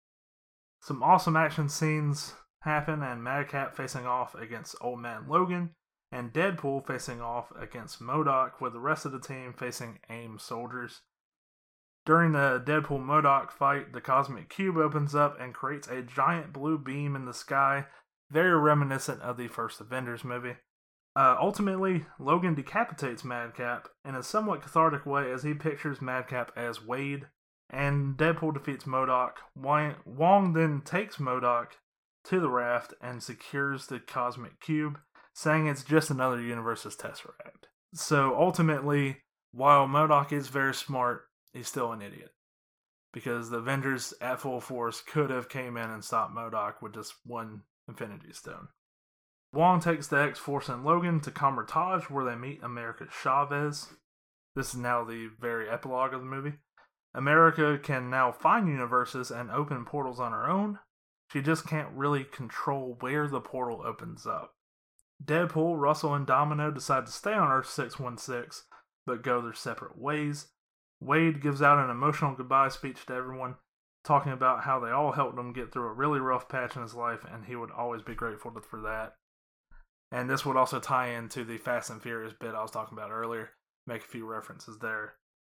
Some awesome action scenes happen, and Madcap facing off against Old Man Logan, and Deadpool facing off against MODOK, with the rest of the team facing AIM soldiers. During the Deadpool-MODOK fight, the Cosmic Cube opens up and creates a giant blue beam in the sky, very reminiscent of the first Avengers movie. Uh, ultimately, Logan decapitates Madcap in a somewhat cathartic way as he pictures Madcap as Wade, and Deadpool defeats MODOK. Wong then takes MODOK to the raft and secures the Cosmic Cube, saying it's just another universe's Tesseract. So ultimately, while MODOK is very smart, he's still an idiot. Because the Avengers at full force could have came in and stopped MODOK with just one Infinity Stone. Wong takes the X-Force and Logan to Kamar-Taj, where they meet America Chavez. This is now the very epilogue of the movie. America can now find universes and open portals on her own. She just can't really control where the portal opens up. Deadpool, Russell, and Domino decide to stay on Earth six one six, but go their separate ways. Wade gives out an emotional goodbye speech to everyone, talking about how they all helped him get through a really rough patch in his life, and he would always be grateful for that. And this would also tie into the Fast and Furious bit I was talking about earlier, make a few references there.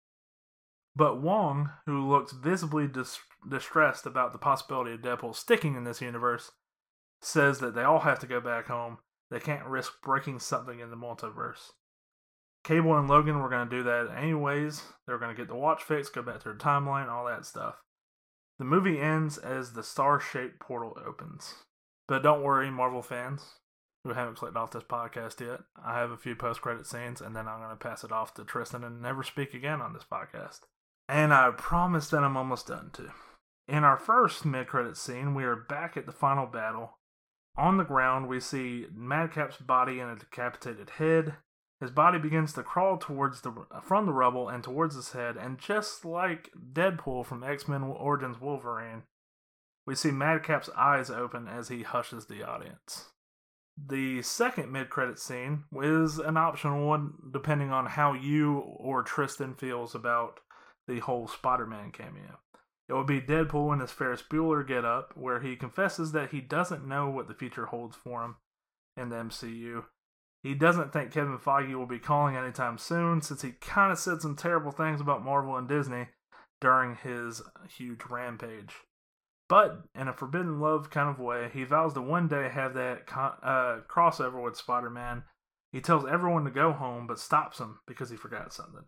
But Wong, who looks visibly dis- distressed about the possibility of Deadpool sticking in this universe, says that they all have to go back home. They can't risk breaking something in the multiverse. Cable and Logan were going to do that anyways. They were going to get the watch fixed, go back to their timeline, all that stuff. The movie ends as the star-shaped portal opens. But don't worry, Marvel fans who haven't clicked off this podcast yet. I have a few post-credit scenes, and then I'm going to pass it off to Tristan and never speak again on this podcast. And I promise that I'm almost done too. In our first mid-credit scene, we are back at the final battle. On the ground, we see Madcap's body and a decapitated head. His body begins to crawl towards the from the rubble and towards his head, and just like Deadpool from X-Men Origins Wolverine, we see Madcap's eyes open as he hushes the audience. The second mid-credit scene is an optional one, depending on how you or Tristan feels about the whole Spider-Man cameo. It will be Deadpool in his Ferris Bueller get-up, where he confesses that he doesn't know what the future holds for him in the M C U. He doesn't think Kevin Feige will be calling anytime soon, since he kind of said some terrible things about Marvel and Disney during his huge rampage. But, in a forbidden love kind of way, he vows to one day have that con- uh, crossover with Spider-Man. He tells everyone to go home, but stops them because he forgot something.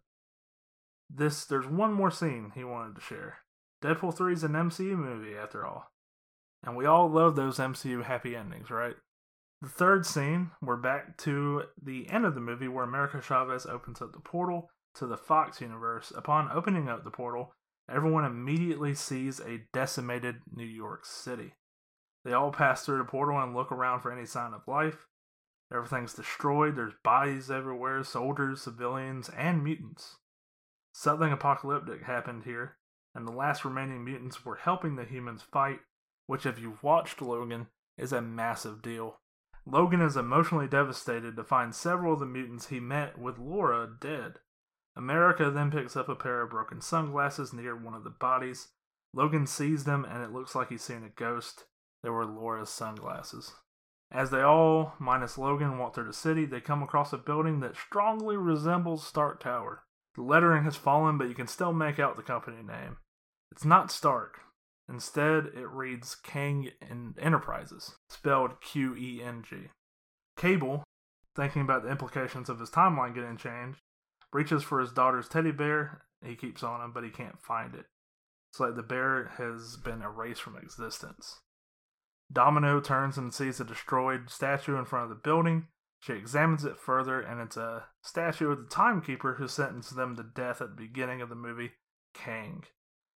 This, there's one more scene he wanted to share. Deadpool three is an M C U movie, after all. And we all love those M C U happy endings, right? The third scene, we're back to the end of the movie where America Chavez opens up the portal to the Fox universe. Upon opening up the portal, everyone immediately sees a decimated New York City. They all pass through the portal and look around for any sign of life. Everything's destroyed, there's bodies everywhere, soldiers, civilians, and mutants. Something apocalyptic happened here, and the last remaining mutants were helping the humans fight, which if you've watched Logan, is a massive deal. Logan is emotionally devastated to find several of the mutants he met with Laura dead. America then picks up a pair of broken sunglasses near one of the bodies. Logan sees them and it looks like he's seen a ghost. They were Laura's sunglasses. As they all, minus Logan, walk through the city, they come across a building that strongly resembles Stark Tower. The lettering has fallen, but you can still make out the company name. It's not Stark. Instead, it reads Kang Enterprises, spelled Q E N G. Cable, thinking about the implications of his timeline getting changed, reaches for his daughter's teddy bear. He keeps on him, but he can't find it. It's like the bear has been erased from existence. Domino turns and sees a destroyed statue in front of the building. She examines it further, and it's a statue of the timekeeper who sentenced them to death at the beginning of the movie, Kang.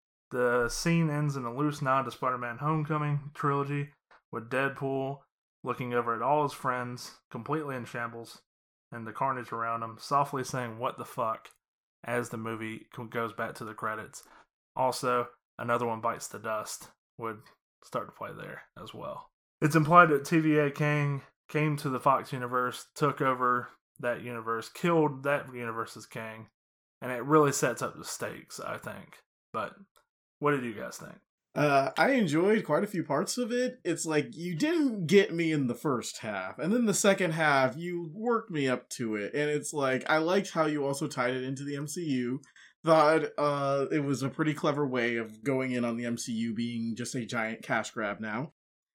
The scene ends in a loose nod to Spider-Man Homecoming trilogy, with Deadpool looking over at all his friends, completely in shambles, and the carnage around him, softly saying, "What the fuck?" as the movie goes back to the credits. Also, another one bites the dust would start to play there as well. It's implied that T V A Kang came to the Fox universe, took over that universe, killed that universe's Kang, and it really sets up the stakes, I think. But what did you guys think? Uh, I enjoyed quite a few parts of it. It's like, you didn't get me in the first half, and then the second half, you worked me up to it, and it's like, I liked how you also tied it into the M C U. Thought uh, it was a pretty clever way of going in on the M C U being just a giant cash grab now.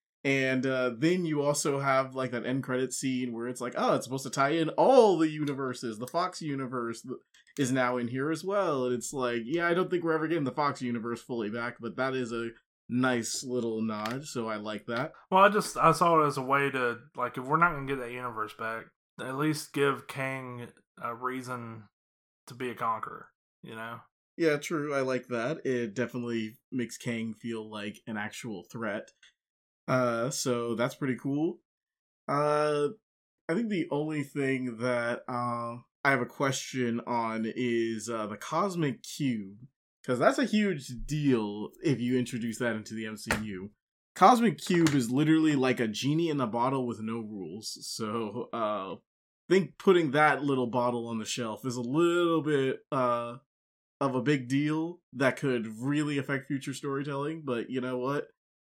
And uh, then you also have like that end credit scene where it's like, oh, it's supposed to tie in all the universes. The Fox universe is now in here as well. And it's like, yeah, I don't think we're ever getting the Fox universe fully back, but that is a nice little nod. So I like that. Well, I just, I saw it as a way to, like, if we're not going to get that universe back, at least give Kang a reason to be a conqueror, you know? Yeah, true. I like that. It definitely makes Kang feel like an actual threat. Uh, so that's pretty cool. Uh, I think the only thing that uh, I have a question on is uh, the Cosmic Cube, because that's a huge deal if you introduce that into the M C U. Cosmic Cube is literally like a genie in a bottle with no rules. So, uh, I think putting that little bottle on the shelf is a little bit uh of a big deal that could really affect future storytelling. But you know what?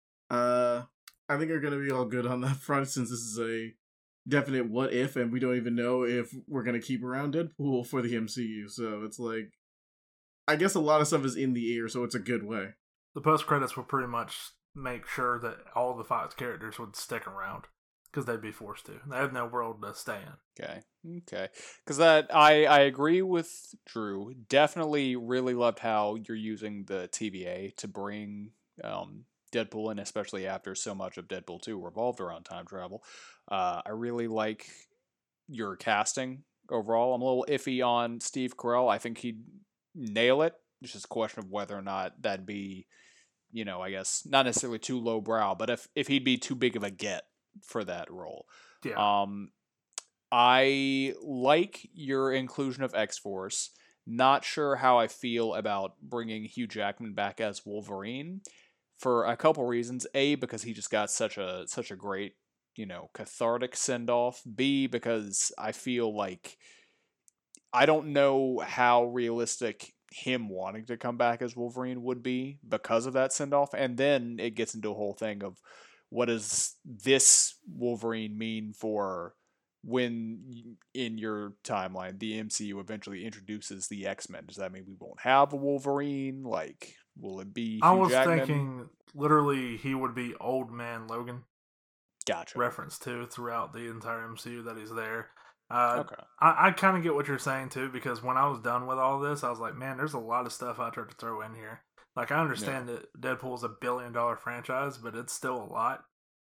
Uh. I think we're going to be all good on that front, since this is a definite what if, and we don't even know if we're going to keep around Deadpool for the M C U. So it's like, I guess a lot of stuff is in the air, so it's a good way. The post credits will pretty much make sure that all the Fox characters would stick around, because they'd be forced to. They have no world to stay in. Okay, okay. Because that I I agree with Drew. Definitely, really loved how you're using the T V A to bring um. Deadpool, and especially after so much of Deadpool two revolved around time travel. Uh, I really like your casting overall. I'm a little iffy on Steve Carell. I think he'd nail it. It's just a question of whether or not that'd be, you know, I guess, not necessarily too lowbrow, but if, if he'd be too big of a get for that role. Yeah. Um, I like your inclusion of X-Force. Not sure how I feel about bringing Hugh Jackman back as Wolverine, for a couple reasons. A, because he just got such a such a great, you know, cathartic send-off. B, because I feel like I don't know how realistic him wanting to come back as Wolverine would be because of that send-off. And then it gets into a whole thing of, what does this Wolverine mean for when in your timeline the M C U eventually introduces the X-Men, does that mean we won't have a Wolverine? Like, will it be Hugh I was Jackman? thinking literally he would be Old Man Logan. Gotcha. Reference to throughout the entire M C U that he's there. Uh, okay. I, I kind of get what you're saying too, because when I was done with all this, I was like, man, there's a lot of stuff I tried to throw in here. Like, I understand yeah. that Deadpool's a billion dollar franchise, but it's still a lot.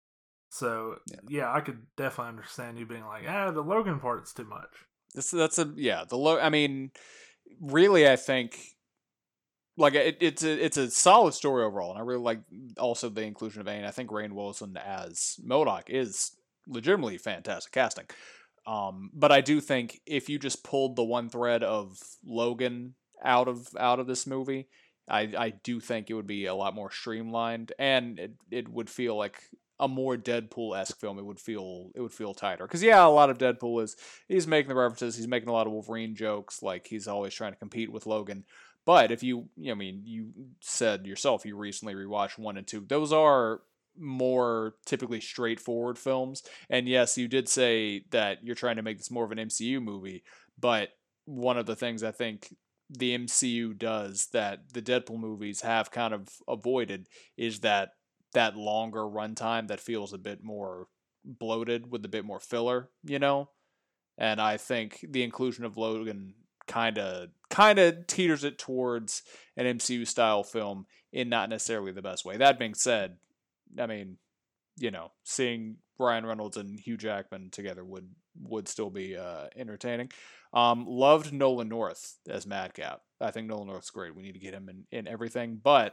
So yeah. yeah, I could definitely understand you being like, ah, the Logan part's too much. This that's a yeah. The lo- I mean, really, I think like it, it's a it's a solid story overall, and I really like also the inclusion of Aang. I think Rainn Wilson as MODOK is legitimately fantastic casting. Um, but I do think if you just pulled the one thread of Logan out of out of this movie, I I do think it would be a lot more streamlined, and it it would feel like a more Deadpool-esque film. It would feel it would feel tighter. Because yeah, a lot of Deadpool is he's making the references, he's making a lot of Wolverine jokes, like he's always trying to compete with Logan. But if you, I mean, you said yourself you recently rewatched one and two. Those are more typically straightforward films. And yes, you did say that you're trying to make this more of an M C U movie. But one of the things I think the M C U does that the Deadpool movies have kind of avoided is that that longer runtime that feels a bit more bloated with a bit more filler, you know? And I think the inclusion of Logan kind of kind of teeters it towards an M C U style film in not necessarily the best way. That being said, I mean, you know, seeing Ryan Reynolds and Hugh Jackman together would would still be uh, entertaining. Um, loved Nolan North as Madcap. I think Nolan North's great. We need to get him in, in everything. But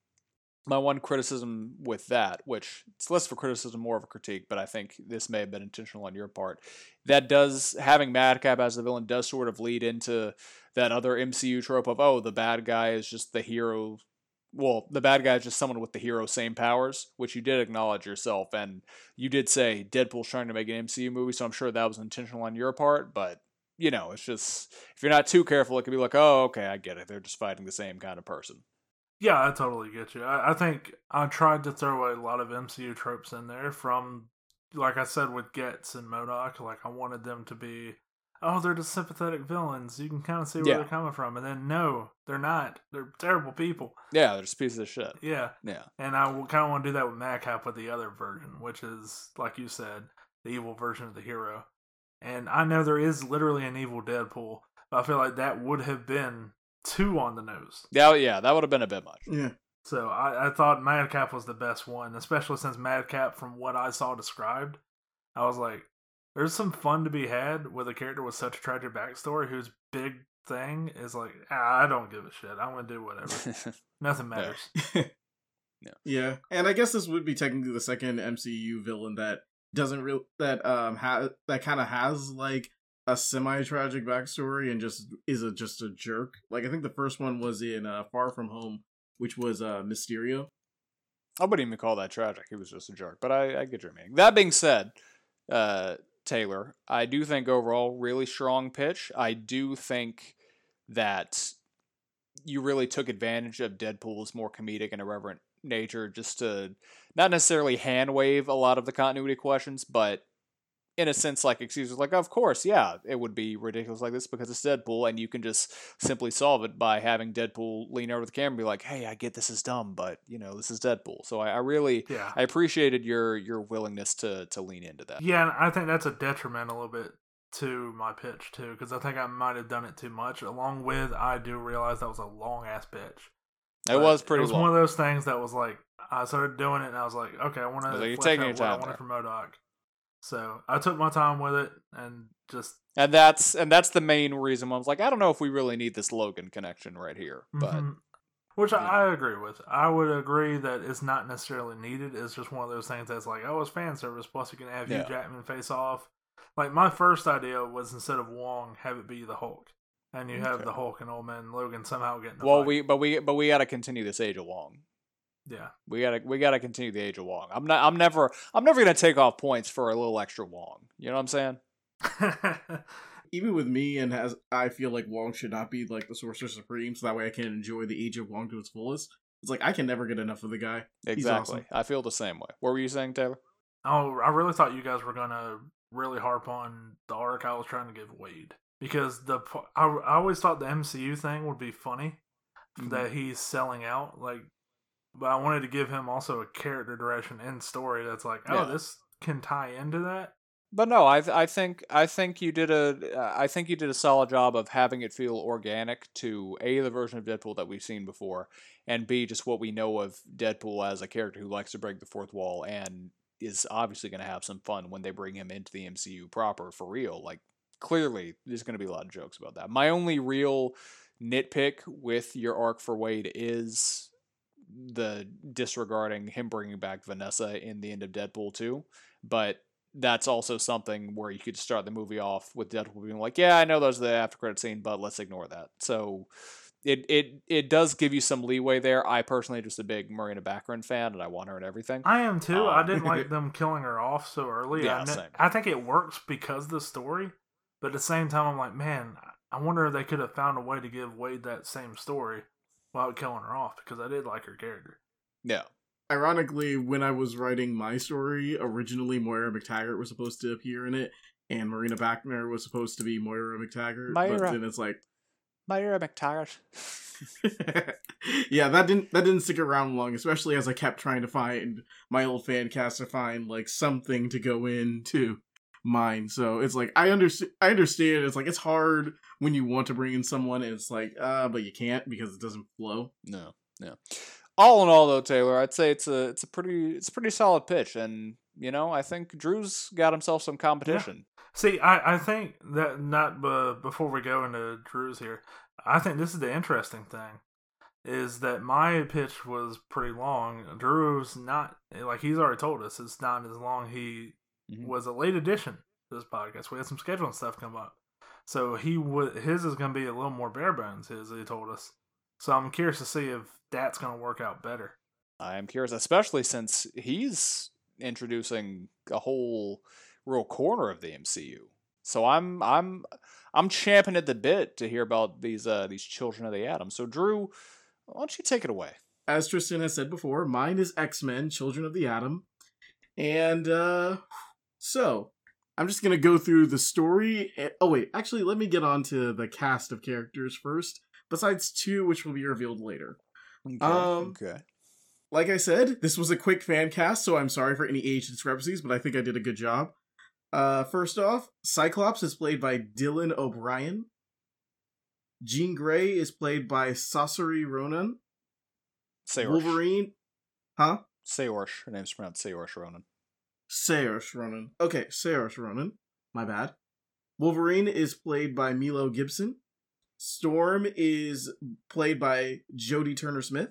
my one criticism with that, which it's less for criticism, more of a critique, but I think this may have been intentional on your part, that does, having Madcap as the villain does sort of lead into that other M C U trope of, oh, the bad guy is just the hero. Well, the bad guy is just someone with the hero's same powers, which you did acknowledge yourself, and you did say Deadpool's trying to make an M C U movie, so I'm sure that was intentional on your part, but, you know, it's just, if you're not too careful, it could be like, oh, okay, I get it. They're just fighting the same kind of person. Yeah, I totally get you. I, I think I tried to throw a lot of M C U tropes in there from, like I said, with Getz and MODOK. Like, I wanted them to be, oh, they're just sympathetic villains. You can kind of see where yeah. they're coming from. And then, no, they're not. They're terrible people. Yeah, they're just pieces of shit. Yeah. Yeah. And I kind of want to do that with Madcap with the other version, which is, like you said, the evil version of the hero. And I know there is literally an evil Deadpool, but I feel like that would have been too on the nose. Yeah, yeah, that would have been a bit much. Yeah. So I, I thought Madcap was the best one, especially since Madcap, from what I saw described, I was like, there's some fun to be had with a character with such a tragic backstory whose big thing is like, ah, I don't give a shit. I'm going to do whatever. Nothing matters. Yeah. yeah. Yeah. And I guess this would be technically the second M C U villain that doesn't real that um ha- that kind of has like a semi-tragic backstory and just is a just a jerk. Like, I think the first one was in uh, Far From Home, which was uh, Mysterio. I wouldn't even call that tragic. He was just a jerk. But I, I get your meaning. That being said, uh, Taylor, I do think overall really strong pitch. I do think that you really took advantage of Deadpool's more comedic and irreverent nature just to not necessarily hand wave a lot of the continuity questions, but in a sense, like, excuses, like, of course, yeah, it would be ridiculous like this because it's Deadpool, and you can just simply solve it by having Deadpool lean over the camera and be like, hey, I get this is dumb, but, you know, this is Deadpool. So I, I really, yeah. I appreciated your your willingness to to lean into that. Yeah, and I think that's a detriment a little bit to my pitch, too, because I think I might have done it too much, along with, I do realize that was a long-ass pitch. It was pretty long. It was long. one of those things that was like, I started doing it, and I was like, okay, I want to like, flesh out what I wanted from MODOK. So I took my time with it and just and that's and that's the main reason why I was like, I don't know if we really need this Logan connection right here, but mm-hmm. which I, yeah. I agree with. I would agree that it's not necessarily needed. It's just one of those things that's like, oh, it's fan service. Plus, you can have yeah. Hugh Jackman face off. Like, my first idea was instead of Wong, have it be the Hulk, and you have okay. the Hulk and Old Man Logan somehow getting. Well, fight. we but we but we got to continue this Age of Wong. Yeah, we gotta we gotta continue the Age of Wong. I'm not. I'm never. I'm never gonna take off points for a little extra Wong. You know what I'm saying? Even with me, and as I feel like Wong should not be like the Sorcerer Supreme, so that way I can enjoy the Age of Wong to its fullest. It's like I can never get enough of the guy. Exactly. Awesome. I feel the same way. What were you saying, Taylor? Oh, I really thought you guys were gonna really harp on the arc I was trying to give Wade. Because the I, I always thought the M C U thing would be funny, mm-hmm. that he's selling out. Like, but I wanted to give him also a character direction and story that's like, oh, yeah. this can tie into that. But no, I I think I think you did a I think you did a solid job of having it feel organic to A, the version of Deadpool that we've seen before, and B, just what we know of Deadpool as a character who likes to break the fourth wall and is obviously going to have some fun when they bring him into the M C U proper for real. Like, clearly, there's going to be a lot of jokes about that. My only real nitpick with your arc for Wade is the disregarding him bringing back Vanessa in the end of Deadpool two, but that's also something where you could start the movie off with Deadpool being like, yeah, I know those are the after credit scene, but let's ignore that. So it it it does give you some leeway there. I personally just a big Marina Baccarin fan, and I want her in everything. I am too. Um, I didn't like them killing her off so early. Yeah, I, same. I think it works because of the story, but at the same time, I'm like, man, I wonder if they could have found a way to give Wade that same story without killing her off, because I did like her character. Yeah. Ironically, when I was writing my story, originally Moira McTaggart was supposed to appear in it, and Marina Baccarin was supposed to be Moira McTaggart. Moira. But then it's like Moira McTaggart. Yeah, that didn't that didn't stick around long, especially as I kept trying to find my old fan cast to find like something to go into mine. So it's like I understand. I understand. It's like it's hard when you want to bring in someone, and it's like, uh, but you can't because it doesn't flow. No, no. All in all, though, Taylor, I'd say it's a it's a pretty it's a pretty solid pitch, and you know I think Drew's got himself some competition. Yeah. See, I, I think that not uh, before we go into Drew's here, I think this is the interesting thing, is that my pitch was pretty long. Drew's not, like he's already told us, it's not as long. He mm-hmm. was a late addition to this podcast. We had some scheduling stuff come up, so he would his is going to be a little more bare bones. His he told us. So I'm curious to see if that's going to work out better. I am curious, especially since he's introducing a whole real corner of the M C U. So I'm I'm I'm champing at the bit to hear about these uh, these Children of the Atom. So Drew, why don't you take it away? As Tristan has said before, mine is X-Men: Children of the Atom, and uh, so I'm just gonna go through the story. Oh wait, actually, let me get on to the cast of characters first. Besides two, which will be revealed later. Okay. Um, okay. Like I said, this was a quick fan cast, so I'm sorry for any age discrepancies, but I think I did a good job. Uh, first off, Cyclops is played by Dylan O'Brien. Jean Grey is played by Saoirse Ronan. Saoirse. Wolverine, huh? Saoirse. Her name's pronounced Saoirse Ronan. Saoirse Ronan. Okay, Saoirse Ronan. My bad. Wolverine is played by Milo Gibson. Storm is played by Jodie Turner-Smith.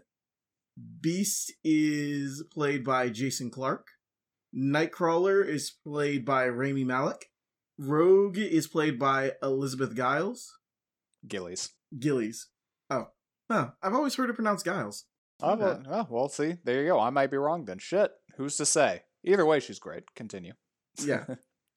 Beast is played by Jason Clarke. Nightcrawler is played by Rami Malek. Rogue is played by Elizabeth Giles. Gillies. Gillies. Oh. Huh. I've always heard it pronounced Giles. Oh, well, oh, well, see. There you go. I might be wrong then. Shit. Who's to say? Either way, she's great. Continue. Yeah.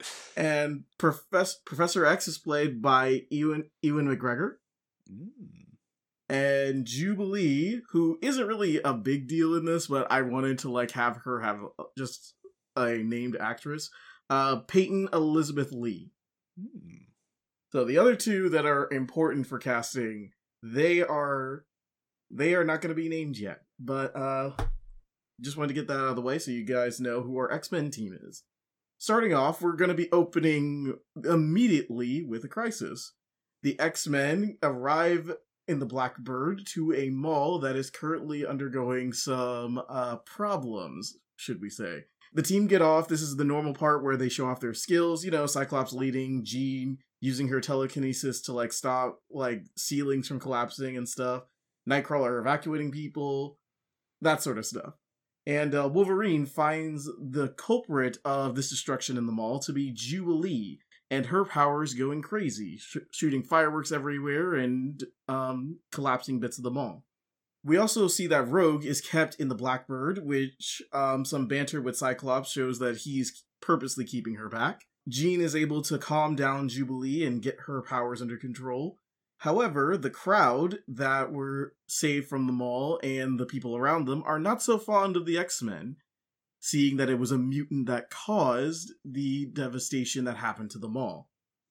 And Professor Professor X is played by Ewan Ewan McGregor. Mm. And Jubilee, who isn't really a big deal in this, but I wanted to like have her have just a named actress, uh, Peyton Elizabeth Lee. Mm. So the other two that are important for casting, they are they are not going to be named yet, but uh, just wanted to get that out of the way so you guys know who our X-Men team is. Starting off, we're going to be opening immediately with a crisis. The X-Men arrive in the Blackbird to a mall that is currently undergoing some uh, problems, should we say. The team get off. This is the normal part where they show off their skills. You know, Cyclops leading, Jean using her telekinesis to like stop like ceilings from collapsing and stuff. Nightcrawler evacuating people, that sort of stuff. And uh, Wolverine finds the culprit of this destruction in the mall to be Jubilee, and her powers going crazy, sh- shooting fireworks everywhere and um, collapsing bits of the mall. We also see that Rogue is kept in the Blackbird, which um, some banter with Cyclops shows that he's purposely keeping her back. Jean is able to calm down Jubilee and get her powers under control. However, the crowd that were saved from the mall and the people around them are not so fond of the X-Men, seeing that it was a mutant that caused the devastation that happened to them all.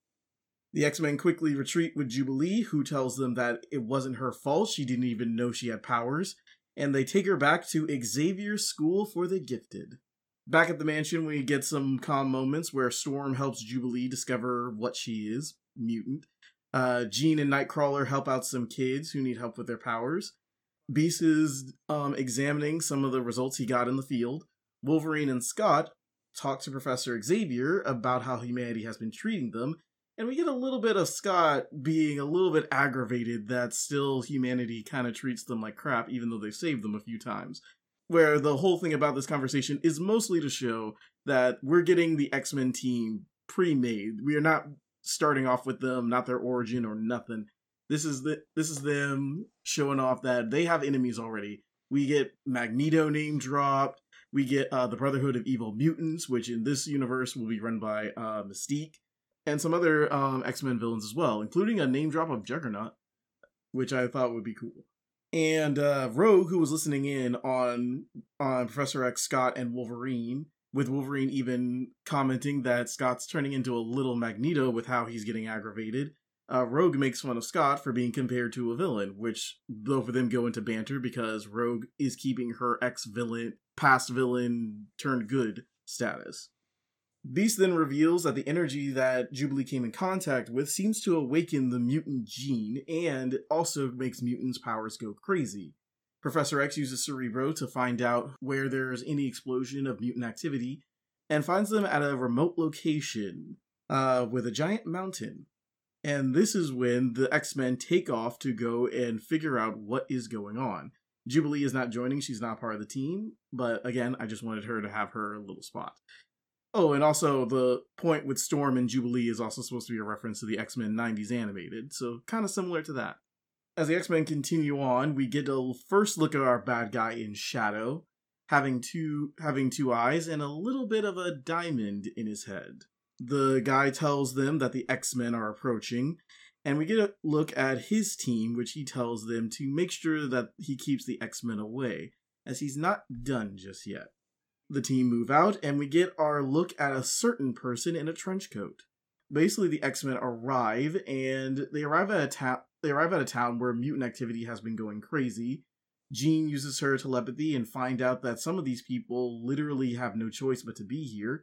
The X-Men quickly retreat with Jubilee, who tells them that it wasn't her fault, she didn't even know she had powers, and they take her back to Xavier's School for the Gifted. Back at the mansion, we get some calm moments where Storm helps Jubilee discover what she is, mutant. Uh, Jean and Nightcrawler help out some kids who need help with their powers. Beast is um, examining some of the results he got in the field. Wolverine and Scott talk to Professor Xavier about how humanity has been treating them, and we get a little bit of Scott being a little bit aggravated that still humanity kind of treats them like crap, even though they've saved them a few times. Where the whole thing about this conversation is mostly to show that we're getting the X-Men team pre-made. We are not starting off with them, not their origin or nothing. This is the this is them showing off that they have enemies already. We get Magneto name dropped. We get uh, the Brotherhood of Evil Mutants, which in this universe will be run by uh, Mystique. And some other um, X-Men villains as well, including a name drop of Juggernaut, which I thought would be cool. And uh, Rogue, who was listening in on, on Professor X, Scott, and Wolverine, with Wolverine even commenting that Scott's turning into a little Magneto with how he's getting aggravated. Uh, Rogue makes fun of Scott for being compared to a villain, which both of them go into banter because Rogue is keeping her ex-villain, past villain turned good status. Beast then reveals that the energy that Jubilee came in contact with seems to awaken the mutant gene and also makes mutants' powers go crazy. Professor X uses Cerebro to find out where there's any explosion of mutant activity and finds them at a remote location uh, with a giant mountain. And this is when the X-Men take off to go and figure out what is going on. Jubilee is not joining, she's not part of the team, but again, I just wanted her to have her little spot. Oh, and also the point with Storm and Jubilee is also supposed to be a reference to the X-Men nineties animated, so kind of similar to that. As the X-Men continue on, we get a first look at our bad guy in Shadow, having two having two eyes and a little bit of a diamond in his head. The guy tells them that the X-Men are approaching, and we get a look at his team, which he tells them to make sure that he keeps the X-Men away, as he's not done just yet. The team move out, and we get our look at a certain person in a trench coat. Basically, the X-Men arrive, and they arrive at a town. They arrive at a town where mutant activity has been going crazy. Jean uses her telepathy and find out that some of these people literally have no choice but to be here,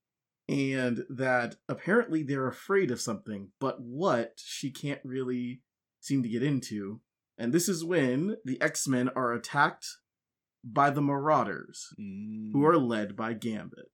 and that apparently they're afraid of something, but what, she can't really seem to get into. And this is when the X-Men are attacked by the Marauders, mm. who are led by Gambit,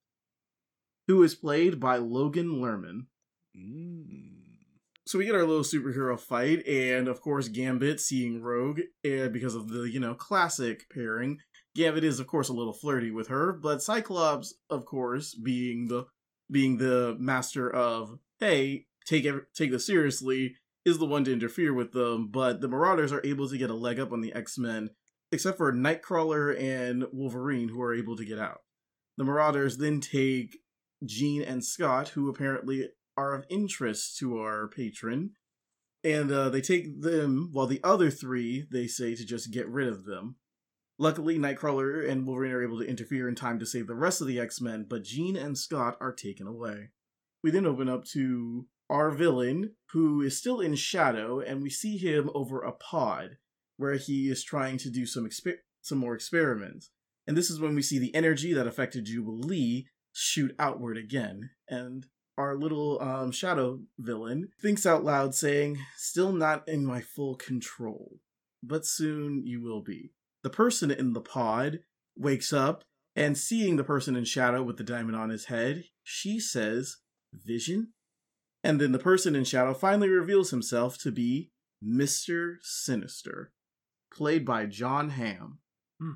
who is played by Logan Lerman. Mm. So we get our little superhero fight, and of course Gambit seeing Rogue, and because of the, you know, classic pairing, Gambit is of course a little flirty with her, but Cyclops, of course, being the being the master of, hey, take take this seriously, is the one to interfere with them, but the Marauders are able to get a leg up on the X-Men, except for Nightcrawler and Wolverine, who are able to get out. The Marauders then take Jean and Scott, who apparently are of interest to our patron, and uh, they take them, while the other three, they say to just get rid of them. Luckily, Nightcrawler and Wolverine are able to interfere in time to save the rest of the X-Men, but Jean and Scott are taken away. We then open up to our villain, who is still in shadow, and we see him over a pod, where he is trying to do some exper- some more experiments. And this is when we see the energy that affected Jubilee shoot outward again. And our little um, shadow villain thinks out loud saying, "Still not in my full control, but soon you will be." The person in the pod wakes up, and seeing the person in shadow with the diamond on his head, she says, "Vision?" And then the person in shadow finally reveals himself to be Mister Sinister, played by John Hamm. Hmm.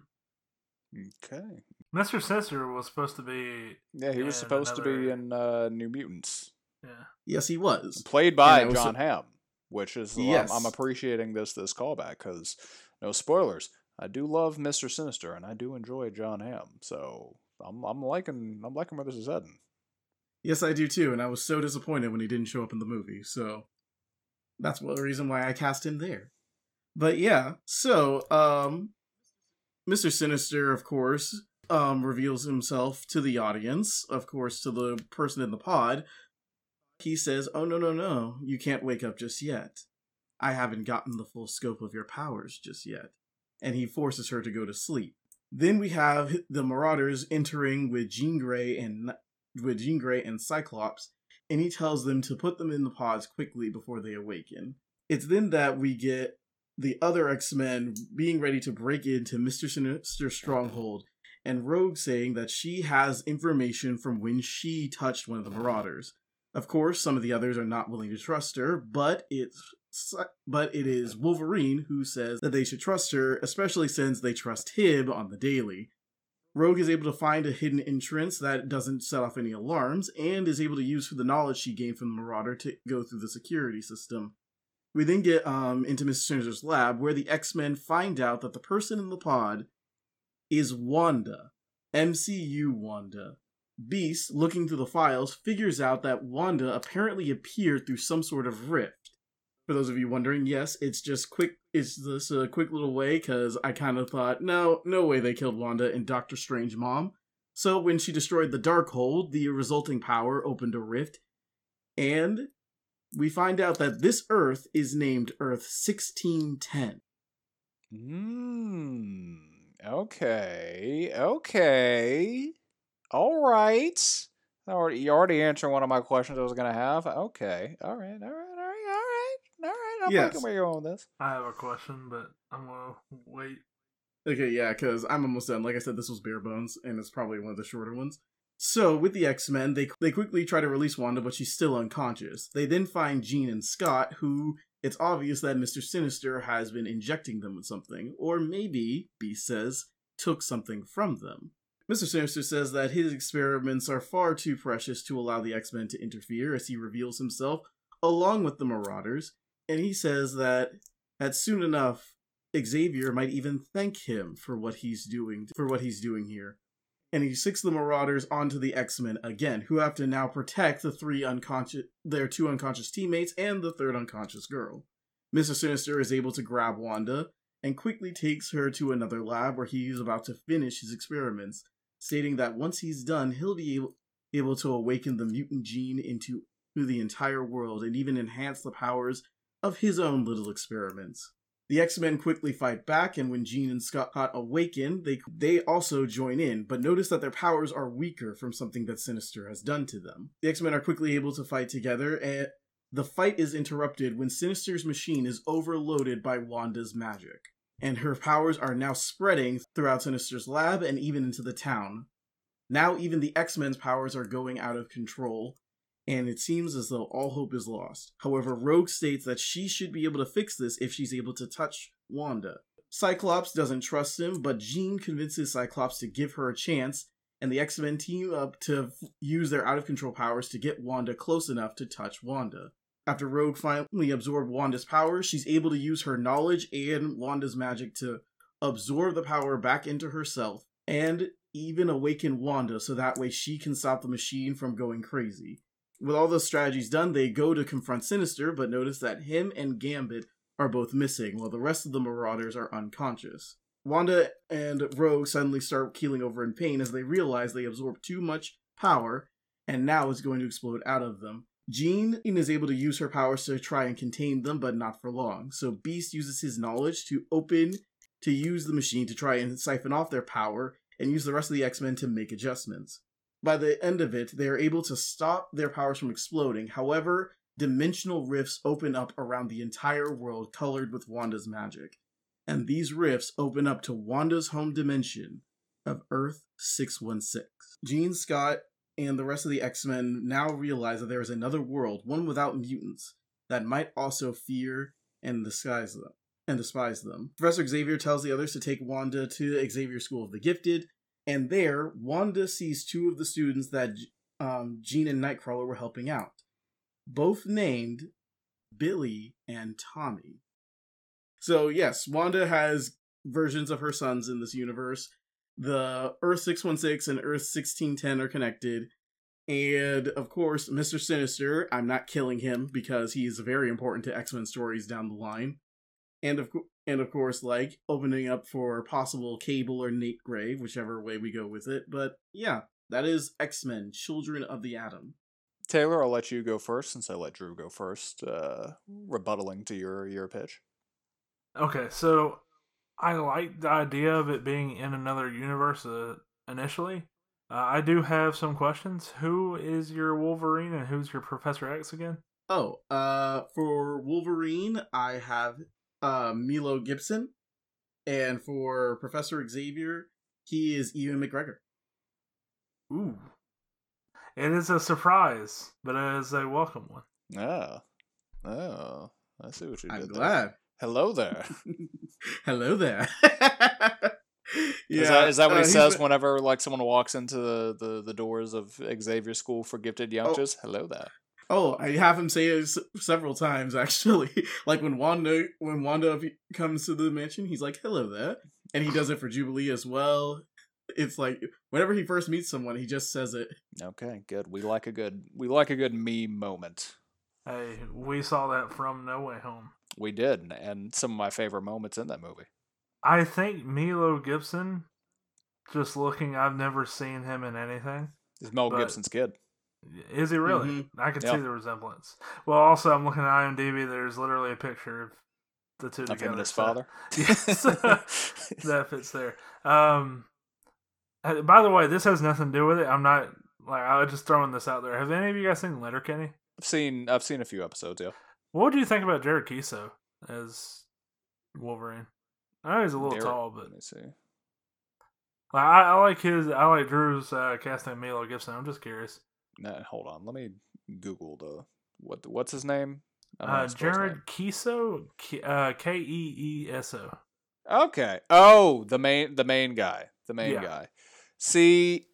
Okay. Mister Sinister was supposed to be... Yeah, he was supposed another... to be in uh, New Mutants. Yeah. Yes, he was. Played by was John so... Hamm, which is... Yes. I'm, I'm appreciating this this callback, because, no spoilers, I do love Mister Sinister, and I do enjoy John Hamm, so I'm I'm liking I'm liking where this is heading. Yes, I do too, and I was so disappointed when he didn't show up in the movie, so that's the reason why I cast him there. But yeah, so, um, Mister Sinister, of course, um, reveals himself to the audience, of course, to the person in the pod. He says, "Oh, no, no, no, you can't wake up just yet. I haven't gotten the full scope of your powers just yet." And he forces her to go to sleep. Then we have the Marauders entering with Jean Grey and with Jean Grey and Cyclops, and he tells them to put them in the pods quickly before they awaken. It's then that we get the other X-Men being ready to break into Mister Sinister's stronghold, and Rogue saying that she has information from when she touched one of the Marauders. Of course, some of the others are not willing to trust her, but it's but it is Wolverine who says that they should trust her, especially since they trust him on the daily. Rogue is able to find a hidden entrance that doesn't set off any alarms, and is able to use the knowledge she gained from the Marauder to go through the security system. We then get um, into Mister Sinister's lab, where the X-Men find out that the person in the pod is Wanda. M C U Wanda. Beast, looking through the files, figures out that Wanda apparently appeared through some sort of rift. For those of you wondering, yes, it's just quick, it's this a quick little way, because I kind of thought, no, no way they killed Wanda in Doctor Strange Mom. So when she destroyed the Darkhold, the resulting power opened a rift, and we find out that this Earth is named Earth sixteen ten. Hmm. Okay. Okay. All right. Already, you already answered one of my questions I was going to have. Okay. All right. All right. All right. All right. All right. I'm Yes. liking where you're going with this. I have a question, but I'm gonna wait. Okay, yeah, because I'm almost done. Like I said, this was bare bones, and it's probably one of the shorter ones. So, with the X-Men, they they quickly try to release Wanda, but she's still unconscious. They then find Jean and Scott, who it's obvious that Mister Sinister has been injecting them with something, or maybe, Beast says, took something from them. Mister Sinister says that his experiments are far too precious to allow the X-Men to interfere, as he reveals himself along with the Marauders, and he says that, that soon enough, Xavier might even thank him for what he's doing for what he's doing here. And he sicks the Marauders onto the X-Men again, who have to now protect the three unconscious their two unconscious teammates and the third unconscious girl. Mister Sinister is able to grab Wanda and quickly takes her to another lab where he is about to finish his experiments, stating that once he's done, he'll be able, able to awaken the mutant gene into the entire world and even enhance the powers of his own little experiments. The X-Men quickly fight back, and when Jean and Scott awaken, they they also join in, but notice that their powers are weaker from something that Sinister has done to them. The X-Men are quickly able to fight together, and the fight is interrupted when Sinister's machine is overloaded by Wanda's magic, and her powers are now spreading throughout Sinister's lab and even into the town. Now even the X-Men's powers are going out of control, and it seems as though all hope is lost. However, Rogue states that she should be able to fix this if she's able to touch Wanda. Cyclops doesn't trust him, but Jean convinces Cyclops to give her a chance, and the X-Men team up to f- use their out-of-control powers to get Wanda close enough to touch Wanda. After Rogue finally absorbed Wanda's powers, she's able to use her knowledge and Wanda's magic to absorb the power back into herself, and even awaken Wanda so that way she can stop the machine from going crazy. With all those strategies done, they go to confront Sinister, but notice that him and Gambit are both missing, while the rest of the Marauders are unconscious. Wanda and Rogue suddenly start keeling over in pain as they realize they absorbed too much power, and now it's going to explode out of them. Jean is able to use her powers to try and contain them, but not for long, so Beast uses his knowledge to open, to use the machine to try and siphon off their power, and use the rest of the X-Men to make adjustments. By the end of it, they are able to stop their powers from exploding. However, dimensional rifts open up around the entire world colored with Wanda's magic. And these rifts open up to Wanda's home dimension of Earth six one six. Jean, Scott, and the rest of the X-Men now realize that there is another world, one without mutants, that might also fear and despise them. And despise them. Professor Xavier tells the others to take Wanda to Xavier School of the Gifted, and there, Wanda sees two of the students that um, Jean and Nightcrawler were helping out, both named Billy and Tommy. So yes, Wanda has versions of her sons in this universe. The Earth six one six and Earth sixteen ten are connected, and of course, Mister Sinister, I'm not killing him because he is very important to X-Men stories down the line. And of, co- and of course, like, opening up for possible Cable or Nate Gray, whichever way we go with it. But yeah, that is X-Men, Children of the Atom. Taylor, I'll let you go first since I let Drew go first, uh, rebuttaling to your, your pitch. Okay, so I like the idea of it being in another universe uh, initially. Uh, I do have some questions. Who is your Wolverine and who's your Professor X again? Oh, uh, for Wolverine, I have uh, Milo Gibson. And for Professor Xavier, he is Ewan McGregor. Ooh. It is a surprise, but it is a welcome one. Oh. Oh. I see what you did I'm there. glad. Hello there. Hello there. Yeah, is that, is that what uh, he says been... whenever like someone walks into the, the, the doors of Xavier School for Gifted Youngsters? Oh. Hello there. Oh, I have him say it s- several times actually. Like when Wanda when Wanda comes to the mansion, he's like, "Hello there," and he does it for Jubilee as well. It's like whenever he first meets someone, he just says it. Okay, good. We like a good we like a good meme moment. Hey, we saw that from No Way Home. We did, and some of my favorite moments in that movie. I think Milo Gibson, just looking, I've never seen him in anything. Is Mel Gibson's kid. Is he really? Mm-hmm. I can Yep. see the resemblance. Well, also, I'm looking at IMDb. There's literally a picture of the two Of together. him and his so- father. Yes, that fits there. Um, uh, by the way, this has nothing to do with it. I'm not, like, I was just throwing this out there. Have any of you guys seen Letterkenny? I've seen I've seen a few episodes, yeah. What do you think about Jared Kiso as Wolverine? I know he's a little Derek- tall, but Let me see. like, I, I like his. I like Drew's uh, casting of Milo Gibson. I'm just curious. No, hold on. Let me Google the what what's his name? I don't know Uh, how to spell his Jared Kiso, K- uh, K E E S O. name. Okay. Oh, the main the main guy. The main Yeah. guy. See,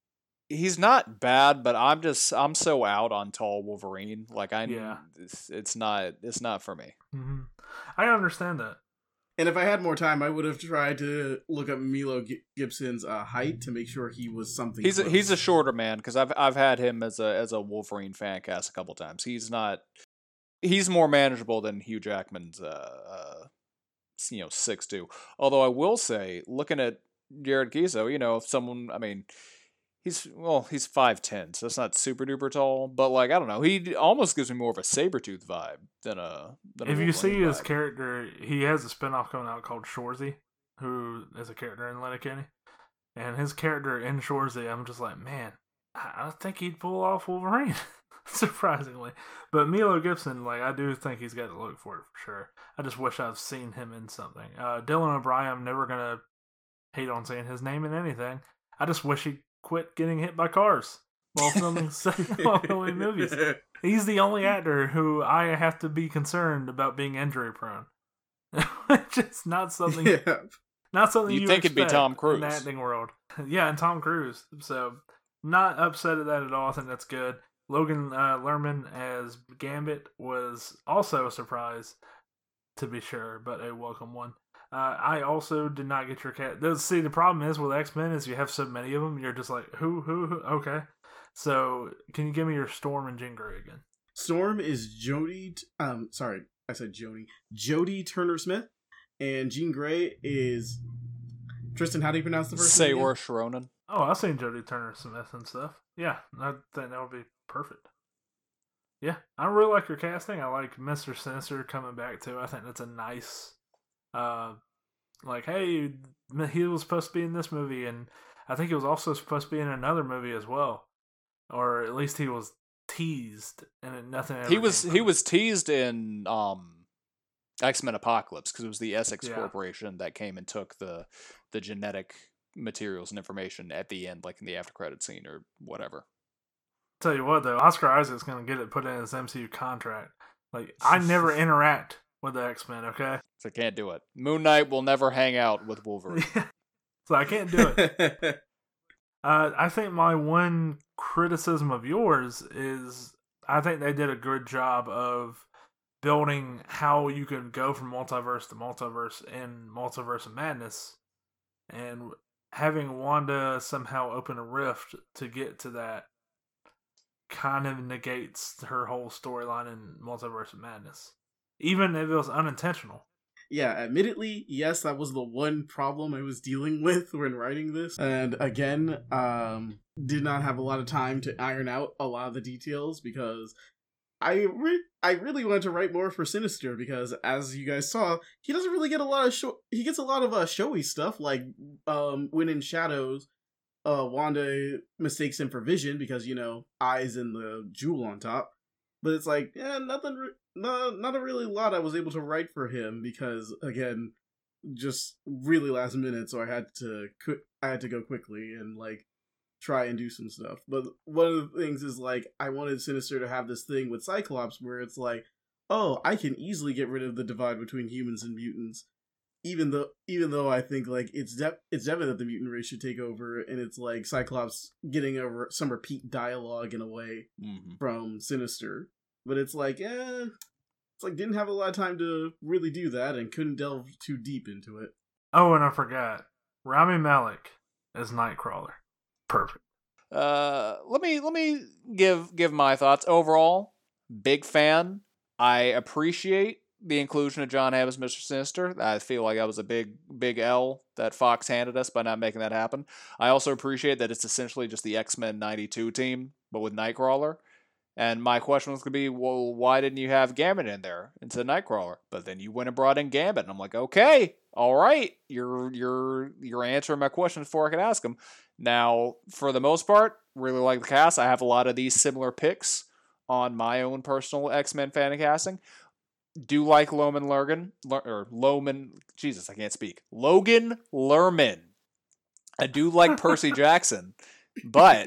he's not bad, but I'm just I'm so out on tall Wolverine. Like I Yeah. it's, it's not it's not for me. Mm-hmm. I understand that. And if I had more time, I would have tried to look up Milo G- Gibson's uh, height to make sure he was something. He's a, close. he's a shorter man because I've I've had him as a as a Wolverine fan cast a couple times. He's not he's more manageable than Hugh Jackman's uh, uh you know six two. Although I will say, looking at Jared Kiso, you know, if someone I mean. He's well, he's five ten, so it's not super duper tall, but like I don't know, he almost gives me more of a Sabretooth vibe than a. Than a If you Wolverine see his vibe. character, he has a spinoff coming out called Shorzy, who is a character in Letterkenny. And his character in Shorzy, I'm just like, man, I I think he'd pull off Wolverine, surprisingly. But Milo Gibson, like, I do think he's got to look for it for sure. I just wish I've seen him in something. Uh, Dylan O'Brien, I'm never going to hate on saying his name in anything. I just wish he quit getting hit by cars while filming, while filming movies. He's the only actor who I have to be concerned about being injury prone. Which is not something, Yeah. not something You'd you think it'd be expect Tom in Cruise. the acting world. Yeah, and Tom Cruise. So not upset at that at all. I think that's good. Logan uh, Lerman as Gambit was also a surprise, to be sure, but a welcome one. Uh, I also did not get your cat. See, the problem is with X-Men is you have so many of them. You're just like, who, who, who? Okay. So, can you give me your Storm and Jean Grey again? Storm is Jodie. T- um, sorry, I said Jodie. Jodie Turner Smith, and Jean Grey is Tristan. How do you pronounce the first name? Saoirse Ronan. Oh, I've seen Jodie Turner Smith and stuff. Yeah, I think that would be perfect. Yeah, I really like your casting. I like Mister Sinister coming back too. I think that's a nice, uh, like, hey, he was supposed to be in this movie, and I think he was also supposed to be in another movie as well, or at least he was teased, and it, nothing. Ever He was came he from was teased in um, X-Men Apocalypse because it was the Essex Yeah. Corporation that came and took the the genetic materials and information at the end, like in the after credit scene or whatever. Tell you what, though, Oscar Isaac's going to get it put in his M C U contract. Like, I never interact with the X-Men, okay? So I can't do it. Moon Knight will never hang out with Wolverine. So I can't do it. Uh, I think my one criticism of yours is I think they did a good job of building how you can go from multiverse to multiverse in Multiverse of Madness, and having Wanda somehow open a rift to get to that kind of negates her whole storyline in Multiverse of Madness, even if it was unintentional. yeah, admittedly, yes, that was the one problem I was dealing with when writing this. And again, um, did not have a lot of time to iron out a lot of the details because I re- I really wanted to write more for Sinister because, as you guys saw, he doesn't really get a lot of show. He gets a lot of uh, showy stuff, like um, when in Shadows, uh, Wanda mistakes him for Vision because, you know, eyes and the jewel on top. But it's like, yeah, nothing, re- no, not a really lot I was able to write for him because, again, just really last minute, so I had to qu- I had to go quickly and like try and do some stuff. But one of the things is like I wanted Sinister to have this thing with Cyclops where it's like, oh, I can easily get rid of the divide between humans and mutants. Even though, even though I think like it's de- it's evident that the mutant race should take over, and it's like Cyclops getting over some repeat dialogue in a way Mm-hmm. from Sinister, but it's like, eh, it's like didn't have a lot of time to really do that, and couldn't delve too deep into it. Oh, and I forgot, Rami Malek as Nightcrawler. Perfect. Uh, let me let me give give my thoughts. Overall, big fan. I appreciate the inclusion of John Hamm as Mister Sinister. I feel like that was a big big L that Fox handed us by not making that happen. I also appreciate that it's essentially just the X-Men ninety-two team, but with Nightcrawler. And my question was going to be, well, why didn't you have Gambit in there instead of Nightcrawler? But then you went and brought in Gambit, and I'm like, okay, all right, you're you're you're answering my questions before I could ask them. Now, for the most part, really like the cast. I have a lot of these similar picks on my own personal X-Men fan casting. Do like Loman Lergan, or Loman, Jesus, I can't speak. Logan Lerman. I do like Percy Jackson, but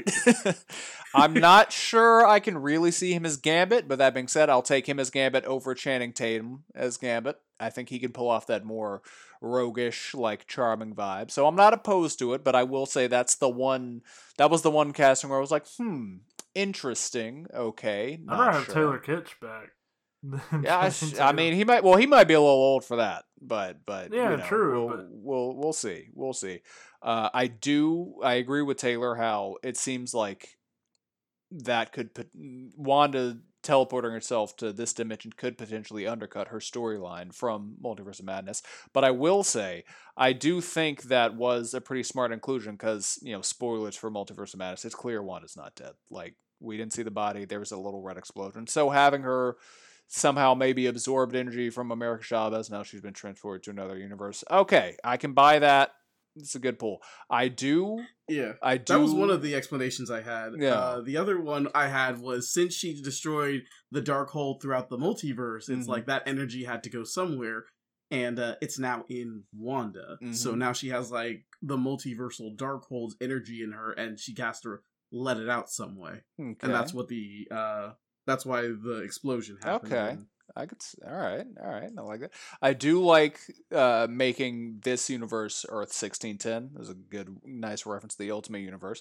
I'm not sure I can really see him as Gambit. But that being said, I'll take him as Gambit over Channing Tatum as Gambit. I think he can pull off that more roguish, like charming vibe. So I'm not opposed to it, but I will say that's the one. That was the one casting where I was like, hmm, interesting. Okay, I'd not rather have sure. Taylor Kitsch back. Yeah, I, sh- I mean, he might. Well, he might be a little old for that, but but Yeah, you know, true, We'll, but- we'll we'll see. We'll see. Uh, I do. I agree with Taylor. How it seems like that could put Wanda teleporting herself to this dimension could potentially undercut her storyline from Multiverse of Madness. But I will say, I do think that was a pretty smart inclusion because, you know, spoilers for Multiverse of Madness. It's clear Wanda's not dead. Like, we didn't see the body. There was a little red explosion. So having her somehow maybe absorbed energy from America Chavez, now she's been transported to another universe. Okay, I can buy that. It's a good pull. I do. Yeah, I do. that was one of the explanations I had. Yeah. Uh, the other one I had was since she destroyed the Darkhold throughout the multiverse, it's Mhm. like that energy had to go somewhere, and uh, it's now in Wanda. Mhm. So now she has like the multiversal Darkhold's energy in her, and she has to let it out some way, Okay. and that's what the uh, that's why the explosion happened. Okay. And- I could. s- All right. All right. I like that. I do like uh, making this universe Earth sixteen ten. There's a good, nice reference to the Ultimate Universe,